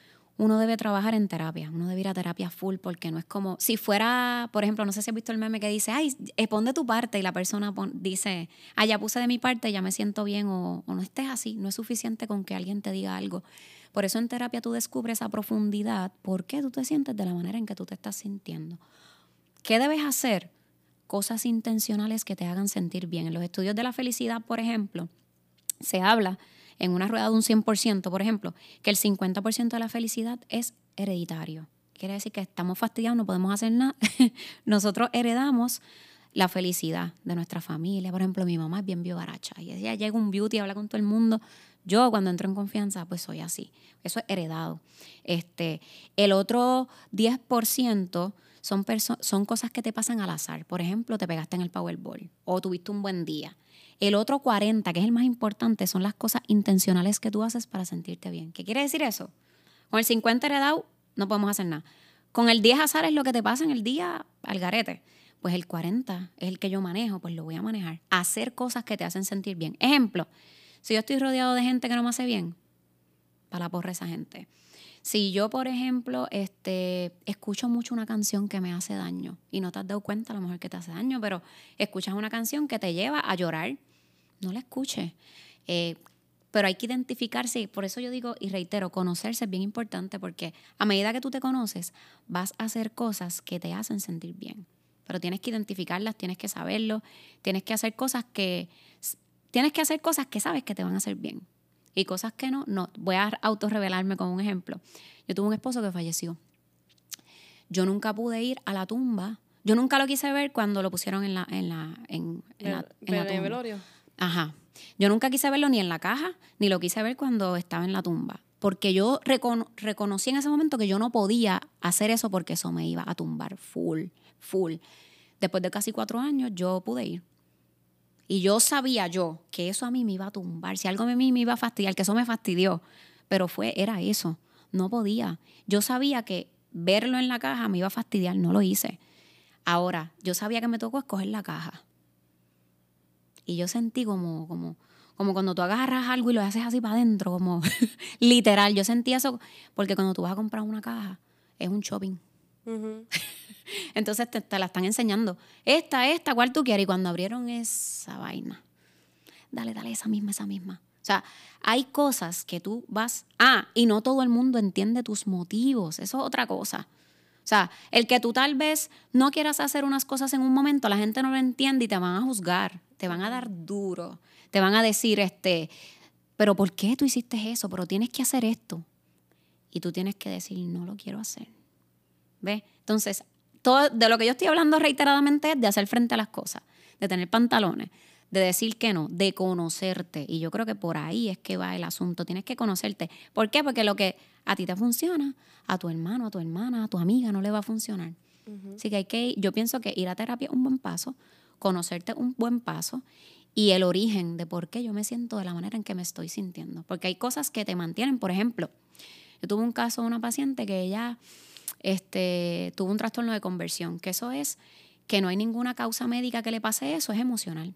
uno debe trabajar en terapia, uno debe ir a terapia full porque no es como, si fuera, por ejemplo, no sé si has visto el meme que dice, ay, eh, pon de tu parte y la persona pon, dice, ah, ya puse de mi parte, ya me siento bien o, o no estés así, no es suficiente con que alguien te diga algo. Por eso en terapia tú descubres a profundidad por qué tú te sientes de la manera en que tú te estás sintiendo. ¿Qué debes hacer? Cosas intencionales que te hagan sentir bien. En los estudios de la felicidad, por ejemplo, se habla en una rueda de un cien por ciento, por ejemplo, que el cincuenta por ciento de la felicidad es hereditario. Quiere decir que estamos fastidiados, no podemos hacer nada. Nosotros heredamos la felicidad de nuestra familia. Por ejemplo, mi mamá es bien biogaracha. Y ella llega un beauty, habla con todo el mundo. Yo, cuando entro en confianza, pues soy así. Eso es heredado. Este, el otro diez por ciento son, perso- son cosas que te pasan al azar. Por ejemplo, te pegaste en el Powerball o tuviste un buen día. El otro cuarenta, que es el más importante, son las cosas intencionales que tú haces para sentirte bien. ¿Qué quiere decir eso? Con el cincuenta heredado no podemos hacer nada. Con el diez azar es lo que te pasa en el día al garete. Pues el cuarenta es el que yo manejo, pues lo voy a manejar. Hacer cosas que te hacen sentir bien. Ejemplo, si yo estoy rodeado de gente que no me hace bien, para la porra esa gente. Si yo, por ejemplo, este, escucho mucho una canción que me hace daño y no te has dado cuenta a lo mejor que te hace daño, pero escuchas una canción que te lleva a llorar, no la escuches. Eh, pero hay que identificarse y por eso yo digo y reitero, conocerse es bien importante porque a medida que tú te conoces vas a hacer cosas que te hacen sentir bien. Pero tienes que identificarlas, tienes que saberlo, tienes que hacer cosas que, tienes que hacer cosas que sabes que te van a hacer bien. Y cosas que no, no. Voy a autorrevelarme con un ejemplo. Yo tuve un esposo que falleció. Yo nunca pude ir a la tumba. Yo nunca lo quise ver cuando lo pusieron en la, en la, en, en la, en la tumba. ¿En velorio? Ajá. Yo nunca quise verlo ni en la caja, ni lo quise ver cuando estaba en la tumba. Porque yo recono- reconocí en ese momento que yo no podía hacer eso porque eso me iba a tumbar full, full. Después de casi cuatro años yo pude ir. Y yo sabía yo que eso a mí me iba a tumbar. Si algo a mí me iba a fastidiar, que eso me fastidió. Pero fue, era eso. No podía. Yo sabía que verlo en la caja me iba a fastidiar. No lo hice. Ahora, yo sabía que me tocó escoger la caja. Y yo sentí como, como, como cuando tú agarras algo y lo haces así para adentro, como literal. Yo sentí eso porque cuando tú vas a comprar una caja, es un shopping. Uh-huh. Entonces te, te la están enseñando. Esta, esta, ¿cuál tú quieres? Y cuando abrieron esa vaina, dale, dale, esa misma, esa misma. O sea, hay cosas que tú vas... Ah, y no todo el mundo entiende tus motivos. Eso es otra cosa. O sea, el que tú tal vez no quieras hacer unas cosas en un momento, la gente no lo entiende y te van a juzgar. Te van a dar duro. Te van a decir, este, pero ¿por qué tú hiciste eso? Pero tienes que hacer esto. Y tú tienes que decir, no lo quiero hacer. ¿Ves? Entonces, todo de lo que yo estoy hablando reiteradamente es de hacer frente a las cosas, de tener pantalones, de decir que no, de conocerte. Y yo creo que por ahí es que va el asunto. Tienes que conocerte. ¿Por qué? Porque lo que a ti te funciona, a tu hermano, a tu hermana, a tu amiga no le va a funcionar. Uh-huh. Así que hay que, yo pienso que ir a terapia es un buen paso, conocerte un buen paso y el origen de por qué yo me siento de la manera en que me estoy sintiendo. Porque hay cosas que te mantienen. Por ejemplo, yo tuve un caso de una paciente que ella... Este, tuvo un trastorno de conversión, que eso es que no hay ninguna causa médica que le pase eso, es emocional.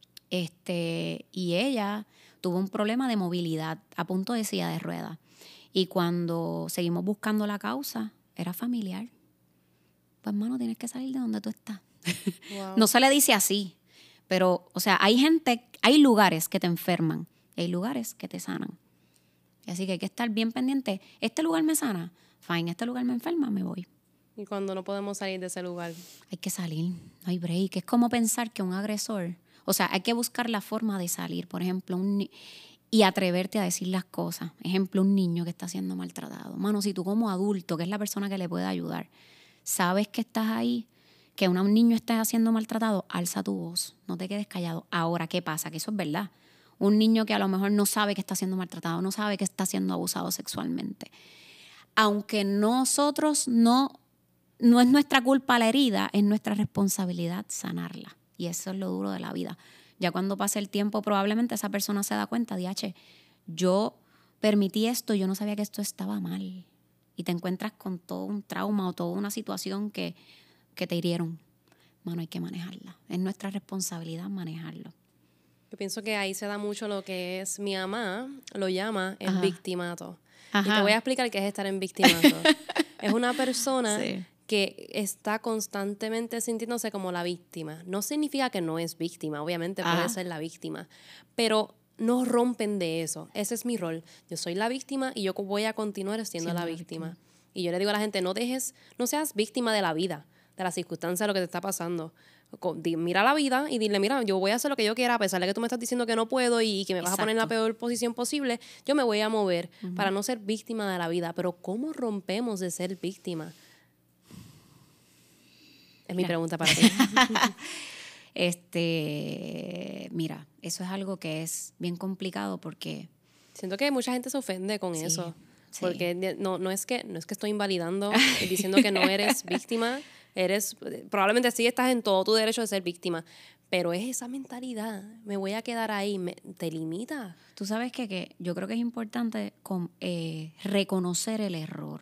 Este, y ella tuvo un problema de movilidad a punto de silla de ruedas. Y cuando seguimos buscando la causa, era familiar. Pues, hermano, tienes que salir de donde tú estás. Wow. No se le dice así, pero, o sea, hay gente, hay lugares que te enferman y hay lugares que te sanan. Así que hay que estar bien pendiente. ¿Este lugar me sana? Fine, este lugar me enferma, me voy. Y cuando no podemos salir de ese lugar. Hay que salir, no hay break. Es como pensar que un agresor, o sea, hay que buscar la forma de salir. Por ejemplo, un, y atreverte a decir las cosas. Ejemplo, un niño que está siendo maltratado. Mano, si tú como adulto, que es la persona que le puede ayudar, sabes que estás ahí, que un niño está siendo maltratado, alza tu voz, no te quedes callado. Ahora, ¿qué pasa? Que eso es verdad. Un niño que a lo mejor no sabe que está siendo maltratado, no sabe que está siendo abusado sexualmente. Aunque nosotros no, no es nuestra culpa la herida, es nuestra responsabilidad sanarla. Y eso es lo duro de la vida. Ya cuando pase el tiempo, probablemente esa persona se da cuenta de, H, yo permití esto y yo no sabía que esto estaba mal. Y te encuentras con todo un trauma o toda una situación que, que te hirieron. Mano, hay que manejarla. Es nuestra responsabilidad manejarlo. Yo pienso que ahí se da mucho lo que es, mi mamá lo llama el Ajá. victimato. Ajá. Y te voy a explicar qué es estar en victimazo. Es una persona Sí. que está constantemente sintiéndose como la víctima. No significa que no es víctima, obviamente Ajá. puede ser la víctima, pero no rompen de eso. Ese es mi rol. Yo soy la víctima y yo voy a continuar siendo, Siendo la la víctima. víctima. Y yo le digo a la gente, no dejes, no seas víctima de la vida, de las circunstancias, de lo que te está pasando. Co- di- Mira la vida y dile, mira, yo voy a hacer lo que yo quiera, a pesar de que tú me estás diciendo que no puedo y que me vas a poner en la Exacto. peor posición posible, yo me voy a mover para no ser víctima de la vida. Pero ¿cómo rompemos de ser víctima? Es mi Mira. pregunta para ti. Este, mira, eso es algo que es bien complicado porque Siento que mucha gente se ofende con Sí, eso. sí. Porque de- no, no, es que, no es que estoy invalidando, eh, diciendo que no eres víctima. Eres, probablemente sí estás en todo tu derecho de ser víctima. Pero es esa mentalidad. Me voy a quedar ahí. Me, te limita. tú sabes que, que yo creo que es importante con, eh, reconocer el error.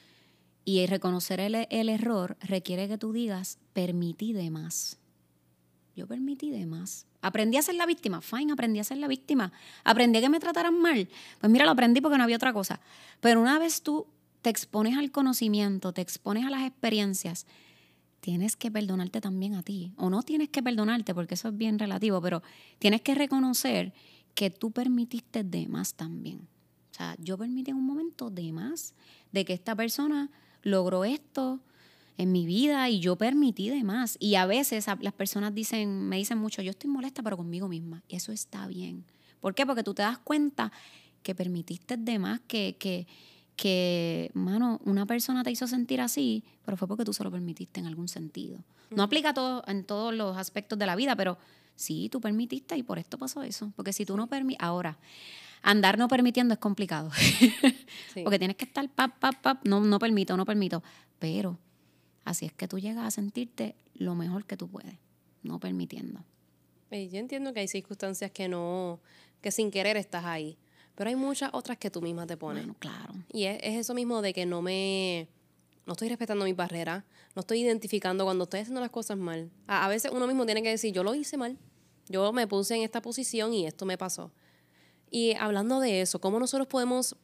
Y el reconocer el, el error requiere que tú digas, permití de más. Yo permití de más. Aprendí a ser la víctima. Fine, aprendí a ser la víctima. Aprendí a que me trataran mal. Pues mira, lo aprendí porque no había otra cosa. Pero una vez tú te expones al conocimiento, te expones a las experiencias, tienes que perdonarte también a ti. O no tienes que perdonarte, porque eso es bien relativo, pero tienes que reconocer que tú permitiste de más también. O sea, yo permití en un momento de más, de que esta persona logró esto en mi vida y yo permití de más. Y a veces a- las personas dicen, me dicen mucho, yo estoy molesta pero conmigo misma. Y eso está bien. ¿Por qué? Porque tú te das cuenta que permitiste de más, que, que, que, mano, una persona te hizo sentir así, pero fue porque tú se lo permitiste en algún sentido. No aplica a todo, en todos los aspectos de la vida, pero sí, tú permitiste y por esto pasó eso. Porque si tú no permites, ahora, andar no permitiendo es complicado. Sí. Porque tienes que estar, pap, pap, pap, no, no permito, no permito. Pero así es que tú llegas a sentirte lo mejor que tú puedes, no permitiendo. Y yo entiendo que hay circunstancias que no, que sin querer estás ahí. Pero hay muchas otras que tú misma te pones. Bueno, claro. Y es, es eso mismo de que no me... No estoy respetando mis barreras. No estoy identificando cuando estoy haciendo las cosas mal. A, a veces uno mismo tiene que decir, yo lo hice mal. Yo me puse en esta posición y esto me pasó. Y hablando de eso, ¿cómo nosotros podemos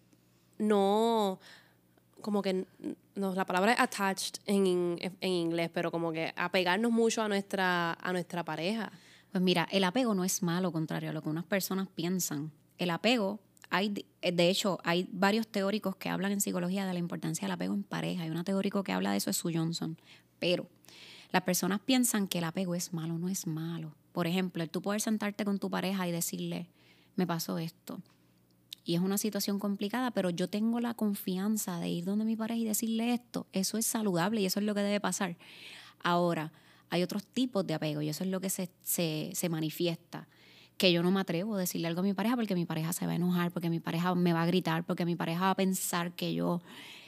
no... Como que... No, la palabra es attached en, en inglés, pero como que apegarnos mucho a nuestra, a nuestra pareja. Pues mira, el apego no es malo, contrario a lo que unas personas piensan. El apego, hay, de hecho, hay varios teóricos que hablan en psicología de la importancia del apego en pareja. Hay un teórico que habla de eso, es Sue Johnson. Pero las personas piensan que el apego es malo, no es malo. Por ejemplo, el tú poder sentarte con tu pareja y decirle, me pasó esto. Y es una situación complicada, pero yo tengo la confianza de ir donde mi pareja y decirle esto. Eso es saludable y eso es lo que debe pasar. Ahora, hay otros tipos de apego y eso es lo que se, se, se manifiesta. Que yo no me atrevo a decirle algo a mi pareja porque mi pareja se va a enojar, porque mi pareja me va a gritar, porque mi pareja va a pensar que yo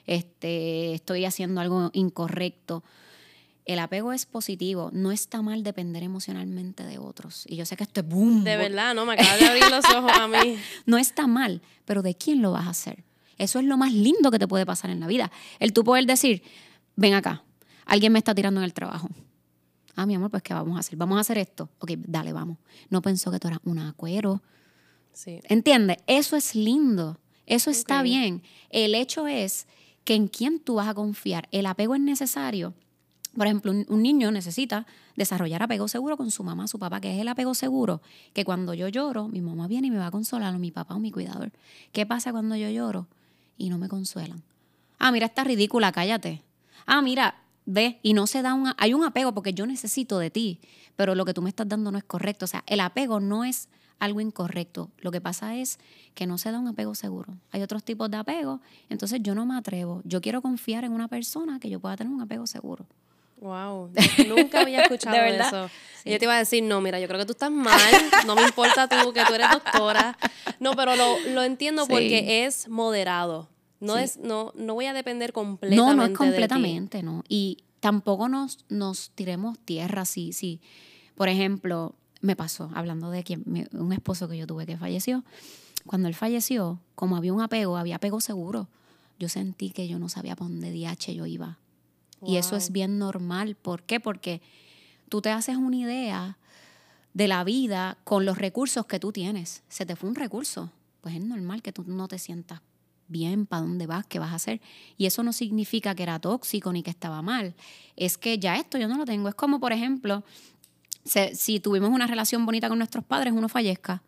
este, estoy haciendo algo incorrecto. El apego es positivo. No está mal depender emocionalmente de otros. Y yo sé que esto es boom. De verdad, ¿no? Me acabas de abrir los ojos a mí. No está mal, pero ¿de quién lo vas a hacer? Eso es lo más lindo que te puede pasar en la vida. El tú poder decir, ven acá, alguien me está tirando en el trabajo. Ah, mi amor, pues ¿qué vamos a hacer? Vamos a hacer esto. Ok, dale, vamos. No pensó que tú eras un acuero. Sí. ¿Entiendes? Eso es lindo. Eso está Ok. bien. El hecho es que en quién tú vas a confiar. El apego es necesario. Por ejemplo, un, un niño necesita desarrollar apego seguro con su mamá, su papá, que es el apego seguro. Que cuando yo lloro, mi mamá viene y me va a consolar, o mi papá o mi cuidador. ¿Qué pasa cuando yo lloro y no me consuelan? Ah, mira, está ridícula, cállate. Ah, mira, ve, y no se da un... Hay un apego porque yo necesito de ti, pero lo que tú me estás dando no es correcto. O sea, el apego no es algo incorrecto. Lo que pasa es que no se da un apego seguro. Hay otros tipos de apego, entonces yo no me atrevo. Yo quiero confiar en una persona que yo pueda tener un apego seguro. Wow, yo nunca había escuchado ¿De verdad? eso. Sí. Y yo te iba a decir, no, mira, yo creo que tú estás mal, no me importa tú, que tú eres doctora. No, pero lo, lo entiendo Sí. porque es moderado. No, Sí. es, no, no voy a depender completamente No, no es de ti. completamente, ¿no? Y tampoco nos, nos tiremos tierra, sí, sí. Por ejemplo, me pasó, hablando de quien, mi- un esposo que yo tuve que falleció. Cuando él falleció, como había un apego, había apego seguro, yo sentí que yo no sabía para dónde D H yo iba. Y eso Wow. es bien normal. ¿Por qué? Porque tú te haces una idea de la vida con los recursos que tú tienes. Se te fue un recurso. Pues es normal que tú no te sientas bien para dónde vas, qué vas a hacer. Y eso no significa que era tóxico ni que estaba mal. Es que ya esto yo no lo tengo. Es como, por ejemplo, se, si tuvimos una relación bonita con nuestros padres, uno fallezca,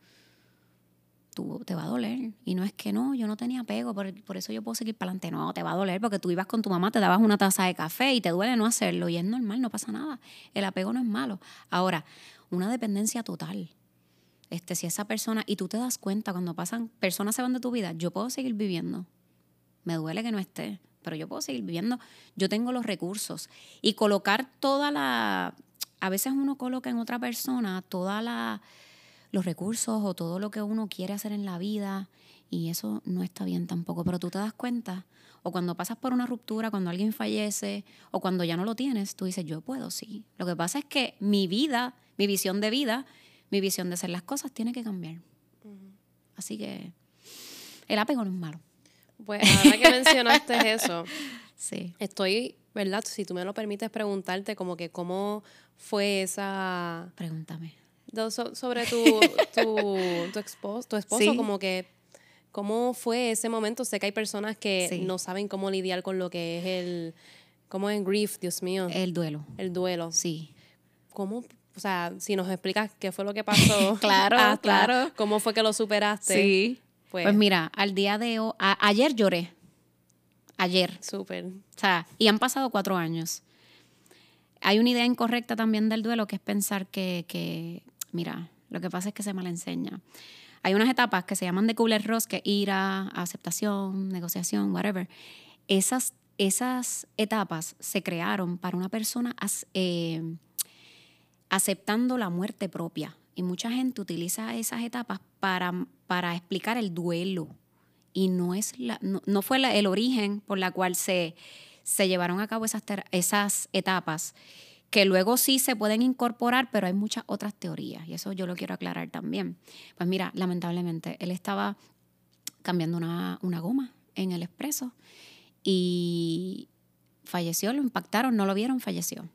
tú, te va a doler. Y no es que no, yo no tenía apego, por, por eso yo puedo seguir para adelante. No, te va a doler porque tú ibas con tu mamá, te dabas una taza de café y te duele no hacerlo. Y es normal, no pasa nada. El apego no es malo. Ahora, una dependencia total. Este, si esa persona, y tú te das cuenta cuando pasan, personas se van de tu vida, yo puedo seguir viviendo. Me duele que no esté, pero yo puedo seguir viviendo. Yo tengo los recursos. Y colocar toda la... A veces uno coloca en otra persona toda la... los recursos o todo lo que uno quiere hacer en la vida, y eso no está bien tampoco, pero tú te das cuenta, o cuando pasas por una ruptura, cuando alguien fallece, o cuando ya no lo tienes, tú dices, yo puedo, sí. Lo que pasa es que mi vida, mi visión de vida, mi visión de hacer las cosas tiene que cambiar. Uh-huh. Así que el apego no es malo. Pues ahora que mencionaste eso, sí. Estoy, ¿verdad? Si tú me lo permites preguntarte como que cómo fue esa... Pregúntame. So, sobre tu, tu, tu, esposo, tu esposo, sí. Como que, ¿cómo fue ese momento? Sé que hay personas que sí. no saben cómo lidiar con lo que es el, ¿cómo es grief, Dios mío? El duelo. El duelo. Sí. ¿Cómo, o sea, si nos explicas qué fue lo que pasó? Claro, hasta claro. ¿Cómo fue que lo superaste? Sí. Pues, pues mira, al día de hoy, a, ayer lloré. Ayer. Súper. O sea, y han pasado cuatro años. Hay una idea incorrecta también del duelo, que es pensar que... que mira, lo que pasa es que se mal enseña. Hay unas etapas que se llaman de Kubler-Ross, que ira, aceptación, negociación, whatever. Esas, esas etapas se crearon para una persona as, eh, aceptando la muerte propia. Y mucha gente utiliza esas etapas para, para explicar el duelo. Y no, es la, no, no fue la, el origen por la cual se, se llevaron a cabo esas, ter- esas etapas, que luego sí se pueden incorporar, pero hay muchas otras teorías, y eso yo lo quiero aclarar también. Pues mira, lamentablemente, él estaba cambiando una, una goma en el expreso y falleció, lo impactaron, no lo vieron, falleció.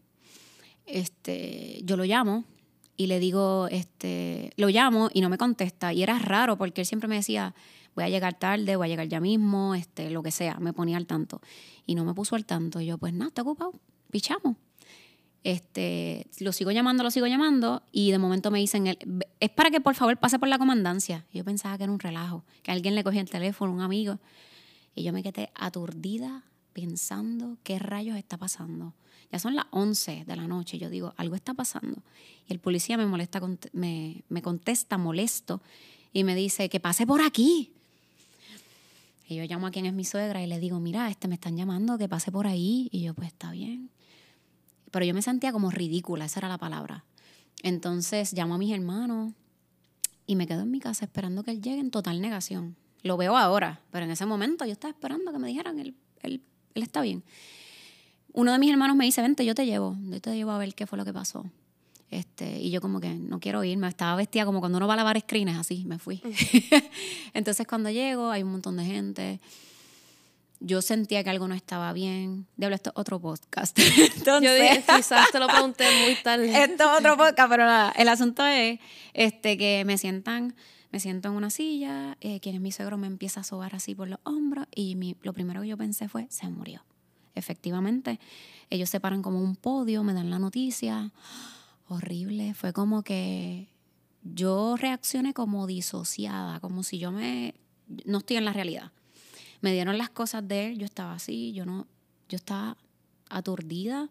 Este, yo lo llamo y le digo, este, lo llamo y no me contesta, y era raro porque él siempre me decía, voy a llegar tarde, voy a llegar ya mismo, este, lo que sea, me ponía al tanto. Y no me puso al tanto, y yo, pues nada, estoy ocupado, pichamos. Este, lo sigo llamando, lo sigo llamando, y de momento me dicen, es para que por favor pase por la comandancia. Y yo pensaba que era un relajo, que alguien le cogía el teléfono, un amigo, y yo me quedé aturdida pensando qué rayos está pasando. Ya son las once de la noche, y yo digo, algo está pasando. Y el policía me molesta, me, me contesta molesto y me dice, que pase por aquí. Y yo llamo a quien es mi suegra y le digo, mira, este me están llamando, que pase por ahí. Y yo, pues está bien. Pero yo me sentía como ridícula, esa era la palabra. Entonces llamo a mis hermanos y me quedo en mi casa esperando que él llegue en total negación. Lo veo ahora, pero en ese momento yo estaba esperando que me dijeran, él, él, él está bien. Uno de mis hermanos me dice, vente, yo te llevo, yo te llevo a ver qué fue lo que pasó. Este, y yo como que no quiero irme, estaba vestida como cuando uno va a lavar screens, así, me fui. Entonces cuando llego hay un montón de gente. Yo sentía que algo no estaba bien. Diablo, esto es otro podcast. Entonces, yo dije, quizás te lo pregunté muy tarde. Esto es otro podcast, pero nada. El asunto es este, que me sientan, me siento en una silla, eh, quien es mi suegro me empieza a sobar así por los hombros, y mi, lo primero que yo pensé fue, se murió. Efectivamente, ellos se paran como un podio, me dan la noticia. Horrible. Fue como que yo reaccioné como disociada, como si yo me... no estoy en la realidad. Me dieron las cosas de él, yo estaba así, yo no, yo estaba aturdida.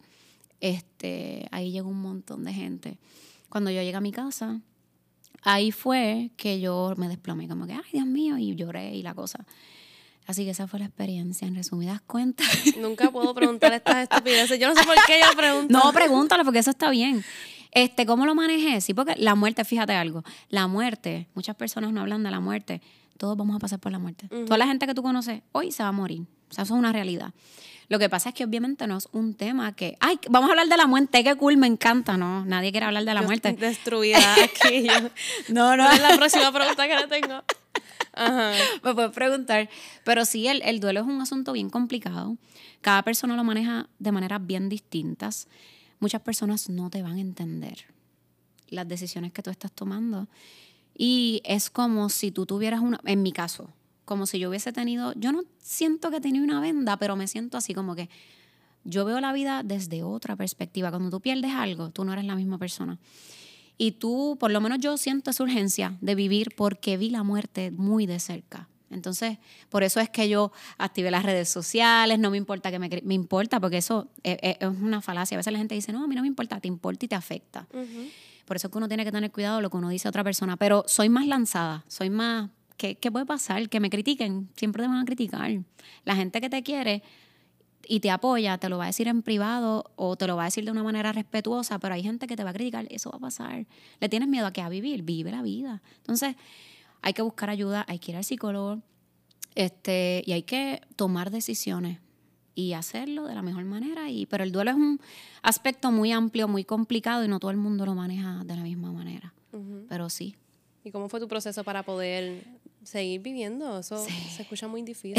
Este, ahí llegó un montón de gente. Cuando yo llegué a mi casa, ahí fue que yo me desplomé, como que, ay, Dios mío, y lloré y la cosa. Así que esa fue la experiencia, en resumidas cuentas. Nunca puedo preguntar estas estupideces. Yo no sé por qué yo pregunto. No, pregúntalo, porque eso está bien. Este, ¿cómo lo manejé? Sí, porque la muerte, fíjate algo, la muerte, muchas personas no hablan de la muerte. Todos vamos a pasar por la muerte. Uh-huh. Toda la gente que tú conoces hoy se va a morir. O sea, eso es una realidad. Lo que pasa es que obviamente no es un tema que... ¡Ay, vamos a hablar de la muerte! ¡Qué cool! Me encanta, ¿no? Nadie quiere hablar de la yo muerte. Estoy destruida aquí. Yo. No, no. Es la próxima pregunta que le tengo. Ajá. Me puedes preguntar. Pero sí, el, el duelo es un asunto bien complicado. Cada persona lo maneja de maneras bien distintas. Muchas personas no te van a entender las decisiones que tú estás tomando. Y es como si tú tuvieras una... En mi caso, como si yo hubiese tenido, yo no siento que tenía una venda, pero me siento así como que yo veo la vida desde otra perspectiva. Cuando tú pierdes algo, tú no eres la misma persona. Y tú, por lo menos yo siento esa urgencia de vivir porque vi la muerte muy de cerca. Entonces, por eso es que yo activé las redes sociales, no me importa que me... Me importa porque eso es, es una falacia. A veces la gente dice, no, a mí no me importa, te importa y te afecta. Uh-huh. Por eso es que uno tiene que tener cuidado de lo que uno dice a otra persona. Pero soy más lanzada, soy más... ¿Qué, qué puede pasar? Que me critiquen, siempre te van a criticar. La gente que te quiere y te apoya, te lo va a decir en privado o te lo va a decir de una manera respetuosa, pero hay gente que te va a criticar, eso va a pasar. ¿Le tienes miedo a qué? A vivir, vive la vida. Entonces, hay que buscar ayuda, hay que ir al psicólogo este, y hay que tomar decisiones y hacerlo de la mejor manera. Y, pero el duelo es un aspecto muy amplio, muy complicado y no todo el mundo lo maneja de la misma manera. Uh-huh. Pero sí. ¿Y cómo fue tu proceso para poder seguir viviendo? Eso sí. Se escucha muy difícil.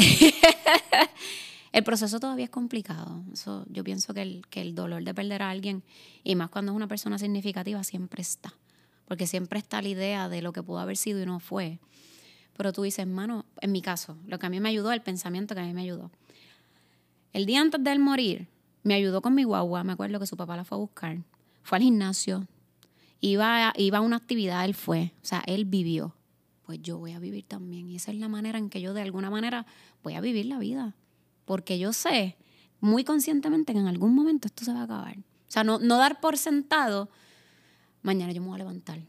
El proceso todavía es complicado. Eso, yo pienso que el, que el dolor de perder a alguien, y más cuando es una persona significativa, siempre está. Porque siempre está la idea de lo que pudo haber sido y no fue. Pero tú dices, hermano, en mi caso, lo que a mí me ayudó, el pensamiento que a mí me ayudó. El día antes de él morir, me ayudó con mi guagua. Me acuerdo que su papá la fue a buscar. Fue al gimnasio. Iba a, iba a una actividad, él fue. O sea, él vivió. Pues yo voy a vivir también. Y esa es la manera en que yo, de alguna manera, voy a vivir la vida. Porque yo sé, muy conscientemente, que en algún momento esto se va a acabar. O sea, no, no dar por sentado... Mañana yo me voy a levantar.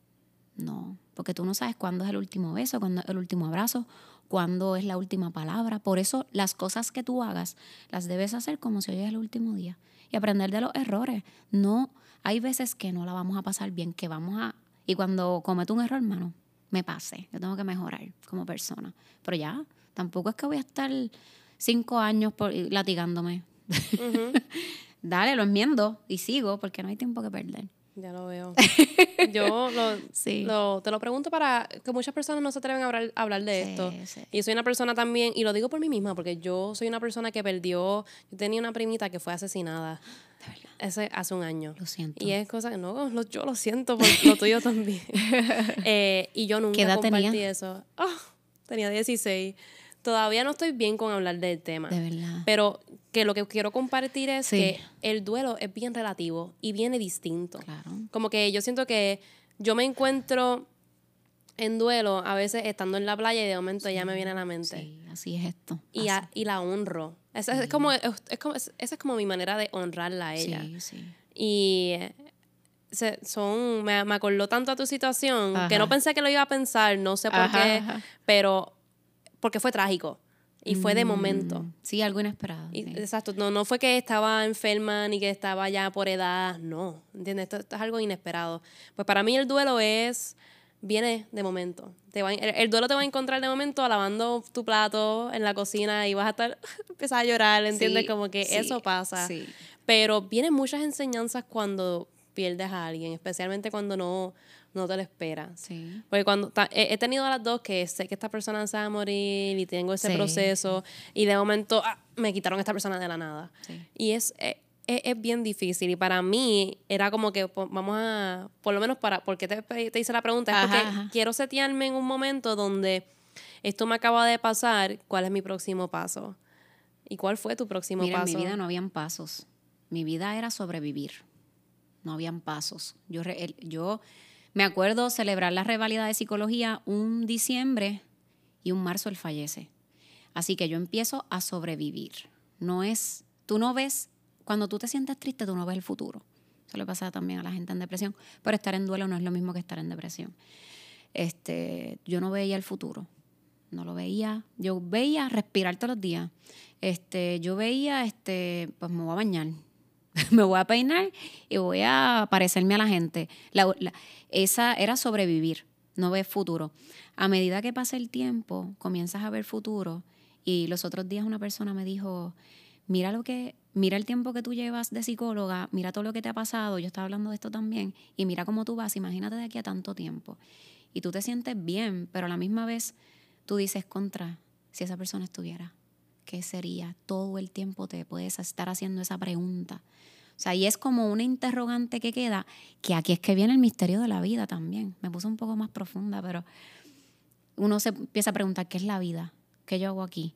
No, porque tú no sabes cuándo es el último beso, cuándo es el último abrazo, cuándo es la última palabra. Por eso las cosas que tú hagas las debes hacer como si hoy es el último día. Y aprender de los errores. No, hay veces que no la vamos a pasar bien, que vamos a... Y cuando cometo un error, hermano, me pase. Yo tengo que mejorar como persona. Pero ya, tampoco es que voy a estar cinco años por, latigándome. Uh-huh. Dale, lo enmiendo y sigo porque no hay tiempo que perder. Ya lo veo. Yo lo, sí. lo, te lo pregunto para que muchas personas no se atreven a hablar, a hablar de sí, esto. Sí. Y yo soy una persona también, y lo digo por mí misma, porque yo soy una persona que perdió, yo tenía una primita que fue asesinada. De verdad. Ese, hace un año. Lo siento. Y es cosa que no, lo, yo lo siento, por lo tuyo también. eh, y yo nunca ¿Qué edad compartí tenía? eso. Oh, tenía dieciséis. Todavía no estoy bien con hablar del tema. De verdad. Pero que lo que quiero compartir es sí. que el duelo es bien relativo y viene distinto. Claro. Como que yo siento que yo me encuentro en duelo a veces estando en la playa y de momento sí. ya me viene a la mente. Sí, así es esto. Y, a, y la honro. Esa sí. es, como, es, es como, esa es como mi manera de honrarla a ella. Sí, sí. Y se, son, me, me acordó tanto a tu situación ajá. que no pensé que lo iba a pensar, no sé por ajá, qué, ajá. pero porque fue trágico. Y fue de momento. Sí, algo inesperado. Y, sí. Exacto. No, no fue que estaba enferma ni que estaba ya por edad. No. ¿Entiendes? Esto, esto es algo inesperado. Pues para mí el duelo es... Viene de momento. Te va, el, el duelo te va a encontrar de momento lavando tu plato en la cocina y vas a estar... empezar a llorar, ¿entiendes? Sí, Como que sí, eso pasa. Sí. Pero vienen muchas enseñanzas cuando pierdes a alguien. Especialmente cuando no... no te lo esperas. Sí. Porque cuando ta, he, he tenido a las dos que sé que esta persona se va a morir y tengo ese sí. proceso y de momento ah, me quitaron a esta persona de la nada. Sí. Y es, es, es bien difícil. Y para mí era como que pues, vamos a, por lo menos para, porque te, te hice la pregunta, es ajá, porque ajá. quiero setearme en un momento donde esto me acaba de pasar, ¿cuál es mi próximo paso? ¿Y cuál fue tu próximo Mira, paso? En mi vida no habían pasos. Mi vida era sobrevivir. No habían pasos. Yo... yo Me acuerdo celebrar la revalida de psicología un diciembre y un marzo él fallece. Así que yo empiezo a sobrevivir. No es, tú no ves, cuando tú te sientes triste, tú no ves el futuro. Eso le pasa también a la gente en depresión. Pero estar en duelo no es lo mismo que estar en depresión. Este, yo no veía el futuro. No lo veía. Yo veía respirar todos los días. Este, yo veía, este, pues me voy a bañar. Me voy a peinar y voy a parecerme a la gente. La, la, esa era sobrevivir, no ver futuro. A medida que pasa el tiempo, comienzas a ver futuro. Y los otros días una persona me dijo, mira lo que, mira el tiempo que tú llevas de psicóloga, mira todo lo que te ha pasado, yo estaba hablando de esto también, y mira cómo tú vas, imagínate de aquí a tanto tiempo. Y tú te sientes bien, pero a la misma vez tú dices, contra, si esa persona estuviera, ¿qué sería? Todo el tiempo te puedes estar haciendo esa pregunta. O sea, y es como una interrogante que queda, que aquí es que viene el misterio de la vida también. Me puse un poco más profunda, pero uno se empieza a preguntar, ¿qué es la vida? ¿Qué yo hago aquí?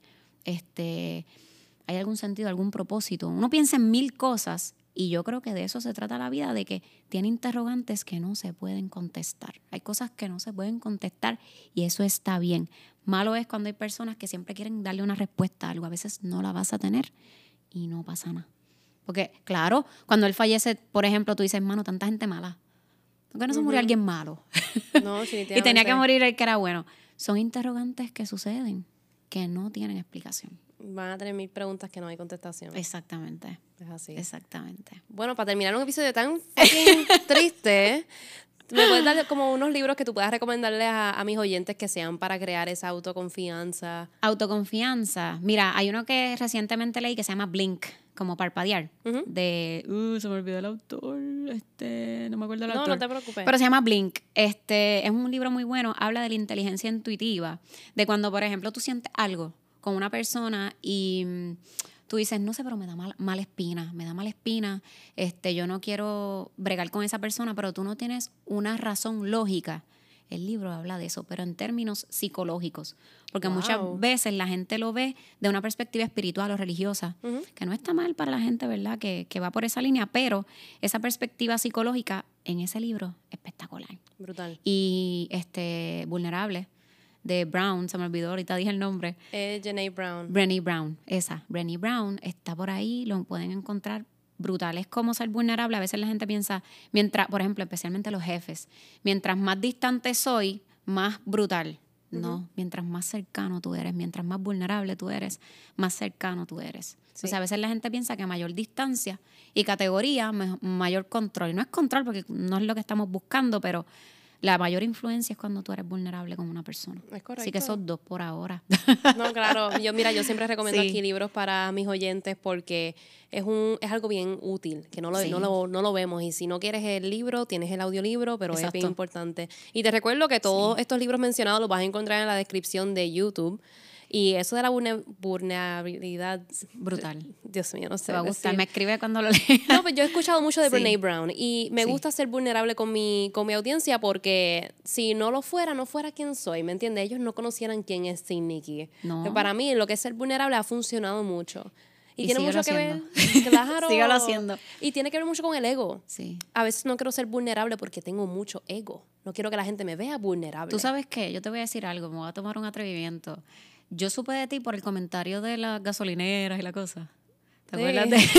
Este, ¿hay algún sentido, algún propósito? Uno piensa en mil cosas y yo creo que de eso se trata la vida, de que tiene interrogantes que no se pueden contestar. Hay cosas que no se pueden contestar y eso está bien. Malo es cuando hay personas que siempre quieren darle una respuesta a algo. A veces no la vas a tener y no pasa nada. Porque, claro, cuando él fallece, por ejemplo, tú dices, hermano, tanta gente mala. ¿Por qué no se murió uh-huh. alguien malo? No, definitivamente. Y tenía que morir el que era bueno. Son interrogantes que suceden, que no tienen explicación. Van a tener mil preguntas que no hay contestación. Exactamente. Es así. Exactamente. Bueno, para terminar un episodio tan fucking triste, ¿me puedes dar como unos libros que tú puedas recomendarles a, a mis oyentes que sean para crear esa autoconfianza? Autoconfianza. Mira, hay uno que recientemente leí que se llama Blink, como parpadear. Uh-huh. De, uh, se me olvidó el autor, este, no me acuerdo el no, autor. No, no te preocupes. Pero se llama Blink. Este, es un libro muy bueno, habla de la inteligencia intuitiva, de cuando, por ejemplo, tú sientes algo con una persona y mm, tú dices, no sé, pero me da mal, mala espina, me da mala espina, este, yo no quiero bregar con esa persona, pero tú no tienes una razón lógica. El libro habla de eso, pero en términos psicológicos. Porque wow. muchas veces la gente lo ve de una perspectiva espiritual o religiosa, uh-huh. que no está mal para la gente, ¿verdad?, que, que va por esa línea, pero esa perspectiva psicológica en ese libro, espectacular. Brutal. Y este, Vulnerable, de Brown, se me olvidó, ahorita dije el nombre. Eh, Brené Brown. Brené Brown, esa. Brené Brown está por ahí, lo pueden encontrar. Brutal, es como ser vulnerable. A veces la gente piensa, mientras, por ejemplo, especialmente los jefes, mientras más distante soy, más brutal. Uh-huh. No, mientras más cercano tú eres, mientras más vulnerable tú eres, más cercano tú eres. Sí. O sea, a veces la gente piensa que a mayor distancia y categoría, mayor control. No es control porque no es lo que estamos buscando, pero la mayor influencia es cuando tú eres vulnerable con una persona. Es correcto. Así que esos dos por ahora. No, claro. Yo, mira, yo siempre recomiendo sí. aquí libros para mis oyentes porque es un es algo bien útil, que no lo, sí. no, lo, no lo vemos. Y si no quieres el libro, tienes el audiolibro, pero exacto. es bien importante. Y te recuerdo que todos sí. estos libros mencionados los vas a encontrar en la descripción de YouTube. Y eso de la vulnerabilidad... Brutal. Dios mío, no sé. Te va a gustar. Decir. Me escribe cuando lo leas. No, pues yo he escuchado mucho de sí. Brené Brown y me sí. gusta ser vulnerable con mi, con mi audiencia porque si no lo fuera, no fuera quien soy, ¿me entiendes? Ellos no conocieran quién es Sin Nikki. No. Pero para mí, lo que es ser vulnerable ha funcionado mucho. Y, y tiene mucho haciendo. que ver... Claro. Sígalo haciendo. Y tiene que ver mucho con el ego. Sí. A veces no quiero ser vulnerable porque tengo mucho ego. No quiero que la gente me vea vulnerable. ¿Tú sabes qué? Yo te voy a decir algo. Me voy a tomar un atrevimiento. Yo supe de ti por el comentario de las gasolineras y la cosa. ¿Te sí. acuerdas de?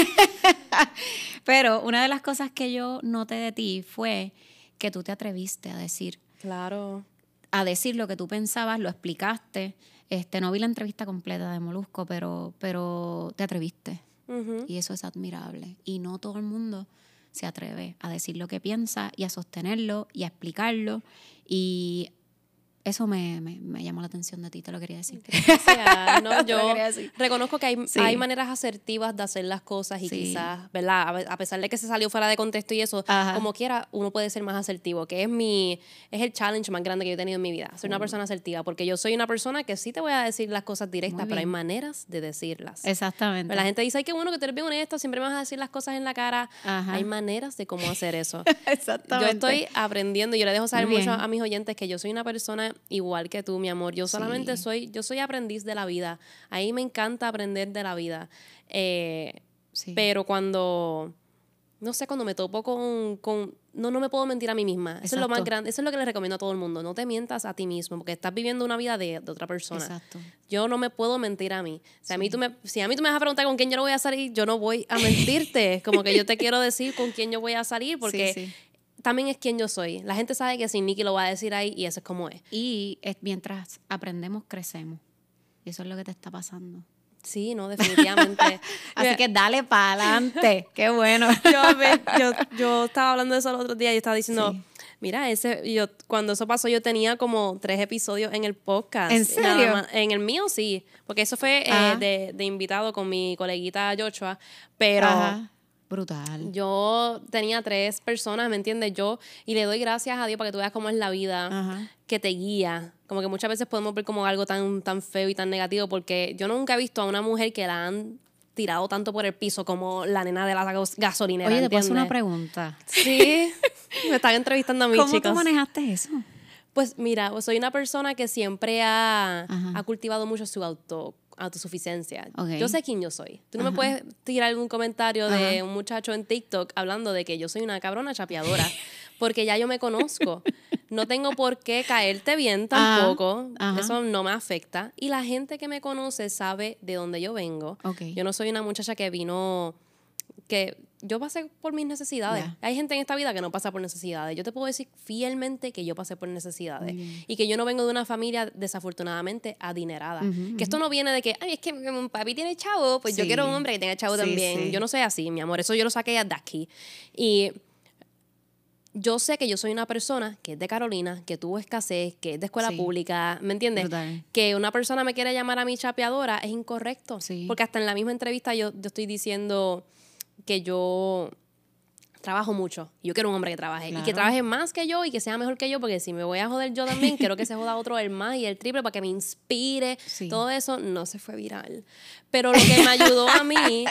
Pero una de las cosas que yo noté de ti fue que tú te atreviste a decir. Claro. A decir lo que tú pensabas, lo explicaste. Este, no vi la entrevista completa de Molusco, pero, pero te atreviste. Uh-huh. Y eso es admirable. Y no todo el mundo se atreve a decir lo que piensa y a sostenerlo y a explicarlo. Y eso me, me, me llamó la atención de ti, te lo quería decir. Gracias. No, yo reconozco que hay, sí. hay maneras asertivas de hacer las cosas y sí. quizás, ¿verdad? A pesar de que se salió fuera de contexto y eso, ajá. como quiera, uno puede ser más asertivo, que es mi es el challenge más grande que yo he tenido en mi vida, ser una persona asertiva, porque yo soy una persona que sí te voy a decir las cosas directas, pero hay maneras de decirlas. Exactamente. Pero la gente dice, ay, qué bueno que tú eres bien honesta, siempre me vas a decir las cosas en la cara. Ajá. Hay maneras de cómo hacer eso. Exactamente. Yo estoy aprendiendo, yo le dejo saber mucho a mis oyentes que yo soy una persona igual que tú, mi amor. Yo solamente sí. soy, yo soy aprendiz de la vida. A mí me encanta aprender de la vida. Eh, sí. Pero cuando, no sé, cuando me topo con, con no, no me puedo mentir a mí misma. Eso Exacto. es lo más grande, eso es lo que les recomiendo a todo el mundo. No te mientas a ti mismo, porque estás viviendo una vida de, de otra persona. Exacto. Yo no me puedo mentir a mí. O sea, sí. a mí tú me, si a mí tú me vas a preguntar con quién yo no voy a salir, yo no voy a mentirte. Como que yo te quiero decir con quién yo voy a salir, porque sí, sí. también es quien yo soy. La gente sabe que Sin Nikki lo va a decir ahí y eso es como es. Y es, mientras aprendemos, crecemos. Y eso es lo que te está pasando. Sí, no, definitivamente. Así que dale para adelante. Qué bueno. yo, yo, yo estaba hablando de eso el otro día y estaba diciendo, sí. mira, ese yo cuando eso pasó yo tenía como tres episodios en el podcast. ¿En serio? Más, en el mío sí, porque eso fue eh, de, de invitado con mi coleguita Joshua, pero... Ajá. Brutal. Yo tenía tres personas, ¿me entiendes? Yo, y le doy gracias a Dios para que tú veas cómo es la vida, Ajá. que te guía. Como que muchas veces podemos ver como algo tan, tan feo y tan negativo, porque yo nunca he visto a una mujer que la han tirado tanto por el piso como la nena de la gasolinera. Oye, ¿entiendes? te puedo hacer una pregunta. Sí, me están entrevistando a mí, ¿Cómo chicos. tú manejaste eso? Pues mira, soy una persona que siempre ha, Ajá. ha cultivado mucho su auto, autosuficiencia. Okay. Yo sé quién yo soy. Tú no Ajá. me puedes tirar algún comentario de Ajá. un muchacho en TikTok hablando de que yo soy una cabrona chapeadora, porque ya yo me conozco. No tengo por qué caerte bien tampoco. Ajá. Eso no me afecta. Y la gente que me conoce sabe de dónde yo vengo. Okay. Yo no soy una muchacha que vino... que yo pasé por mis necesidades. Yeah. Hay gente en esta vida que no pasa por necesidades. Yo te puedo decir fielmente que yo pasé por necesidades. Muy bien. Y que yo no vengo de una familia desafortunadamente adinerada. Ujú, que esto no viene de que, ay, es que mi papi tiene chavo, pues yo Sí. quiero un hombre que tenga chavo Sí, también. sí. Yo no soy así, mi amor. Eso yo lo saqué de aquí. Y yo sé que yo soy una persona que es de Carolina, que tuvo escasez, que es de escuela Sí. pública, ¿me entiendes? Brutal. Que una persona me quiere llamar a mi chapeadora es incorrecto. Sí. Porque hasta en la misma entrevista yo, yo estoy diciendo que yo trabajo mucho. Yo quiero un hombre que trabaje. Claro. Y que trabaje más que yo y que sea mejor que yo, porque si me voy a joder yo también, quiero que se joda otro el más y el triple para que me inspire. Sí. Todo eso no se fue viral. Pero lo que me ayudó a mí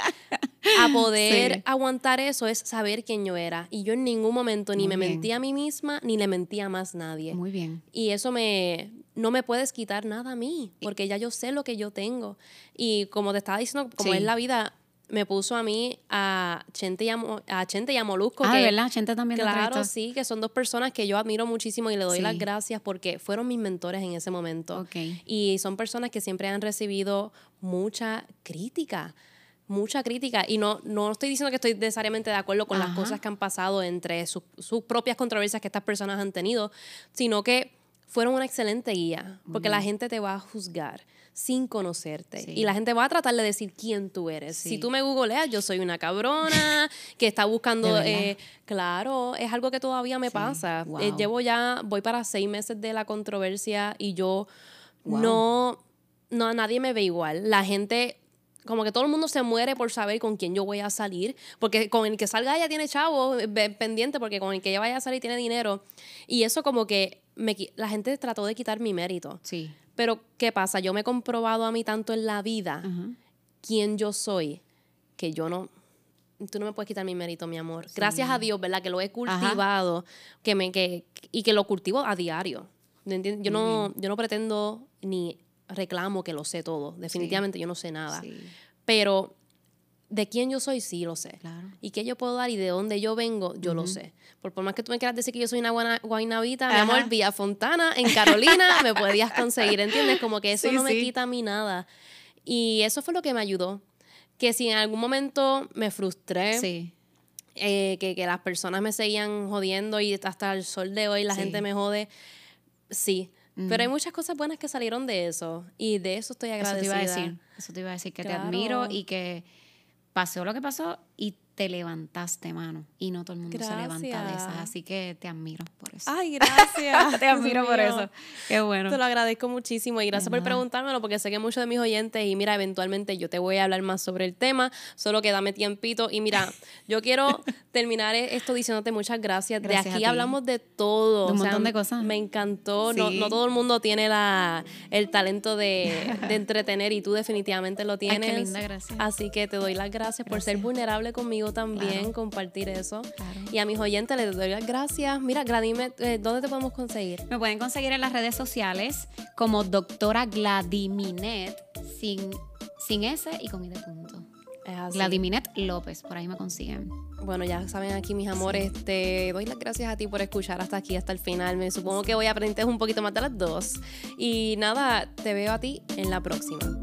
a poder Sí. aguantar eso es saber quién yo era. Y yo en ningún momento ni Muy me bien. mentí a mí misma, ni le mentí a más nadie. Muy bien. Y eso me... No me puedes quitar nada a mí, porque ya yo sé lo que yo tengo. Y como te estaba diciendo, como Sí. es la vida, me puso a mí, a Chente y a, Mo- a, Chente y a Molusco. Ah, que, ¿de verdad? Chente también te Claro, entrevistó. sí, que son dos personas que yo admiro muchísimo y le doy Sí. las gracias porque fueron mis mentores en ese momento. Ok. Y son personas que siempre han recibido mucha crítica. Mucha crítica. Y no, no estoy diciendo que estoy necesariamente de acuerdo con las Ajá. cosas que han pasado entre sus, sus propias controversias que estas personas han tenido, sino que fueron una excelente guía. Porque la gente te va a juzgar sin conocerte. Sí. Y la gente va a tratar de decir quién tú eres. Sí. Si tú me googleas, yo soy una cabrona que está buscando... ¿De verdad? eh, claro, es algo que todavía me Sí. pasa. Wow. Eh, llevo ya, voy para seis meses de la controversia y yo Wow. no, no, nadie me ve igual. La gente... Como que todo el mundo se muere por saber con quién yo voy a salir. Porque con el que salga ella tiene chavo ve- pendiente, porque con el que ella vaya a salir tiene dinero. Y eso como que me, qui- la gente trató de quitar mi mérito. Sí. Pero, ¿qué pasa? Yo me he comprobado a mí tanto en la vida Ajá. quién yo soy, que yo no... Tú no me puedes quitar mi mérito, mi amor. Gracias a Dios, ¿verdad? Que lo he cultivado que me, que, y que lo cultivo a diario. ¿Me entiendes? Yo, no, yo no pretendo ni reclamo que lo sé todo. Definitivamente yo no sé nada. Sí. Pero de quién yo soy, sí lo sé. Claro. Y qué yo puedo dar y de dónde yo vengo, yo lo sé. Por, por más que tú me quieras decir que yo soy una guana- guaynabita, mi Ajá. amor, Villa Fontana, en Carolina, me podías conseguir, ¿entiendes? Como que eso Sí, no me sí. quita a mí nada. Y eso fue lo que me ayudó. Que si en algún momento me frustré, Sí. eh, que, que las personas me seguían jodiendo y hasta el sol de hoy la Sí. gente me jode, sí. Pero hay muchas cosas buenas que salieron de eso. Y de eso estoy Eso te agradecida. iba a decir. Eso te iba a decir que Claro. te admiro y que pasó lo que pasó y te levantaste, mano. Y no todo el mundo se levanta de Gracias. esas. Así que te admiro por eso. Ay, gracias. te admiro Dios por mío. eso. Qué bueno. Te lo agradezco muchísimo y gracias De por nada. preguntármelo porque sé que muchos de mis oyentes y mira, eventualmente yo te voy a hablar más sobre el tema, solo que dame tiempito y mira, yo quiero terminar esto diciéndote muchas gracias. Gracias de a aquí ti. hablamos de todo. De un O sea, montón de cosas. Me encantó. No, Sí. no todo el mundo tiene la, el talento de, de entretener y tú definitivamente lo Ay, qué tienes. linda, gracias. Así que te doy las gracias, por ser Gracias. vulnerable conmigo también, Claro. compartir eso. Claro. Y a mis oyentes les doy las gracias. Mira, Gladime, eh, ¿dónde te podemos conseguir? Me pueden conseguir en las redes sociales como doctora Gladiminet sin, sin S y con I de punto. Es así. Gladiminet López, por ahí me consiguen. Bueno, ya saben aquí, mis amores, te doy las gracias a ti por escuchar hasta aquí, hasta el final. Me supongo que voy a aprender un poquito más de las dos. Y nada, te veo a ti en la próxima.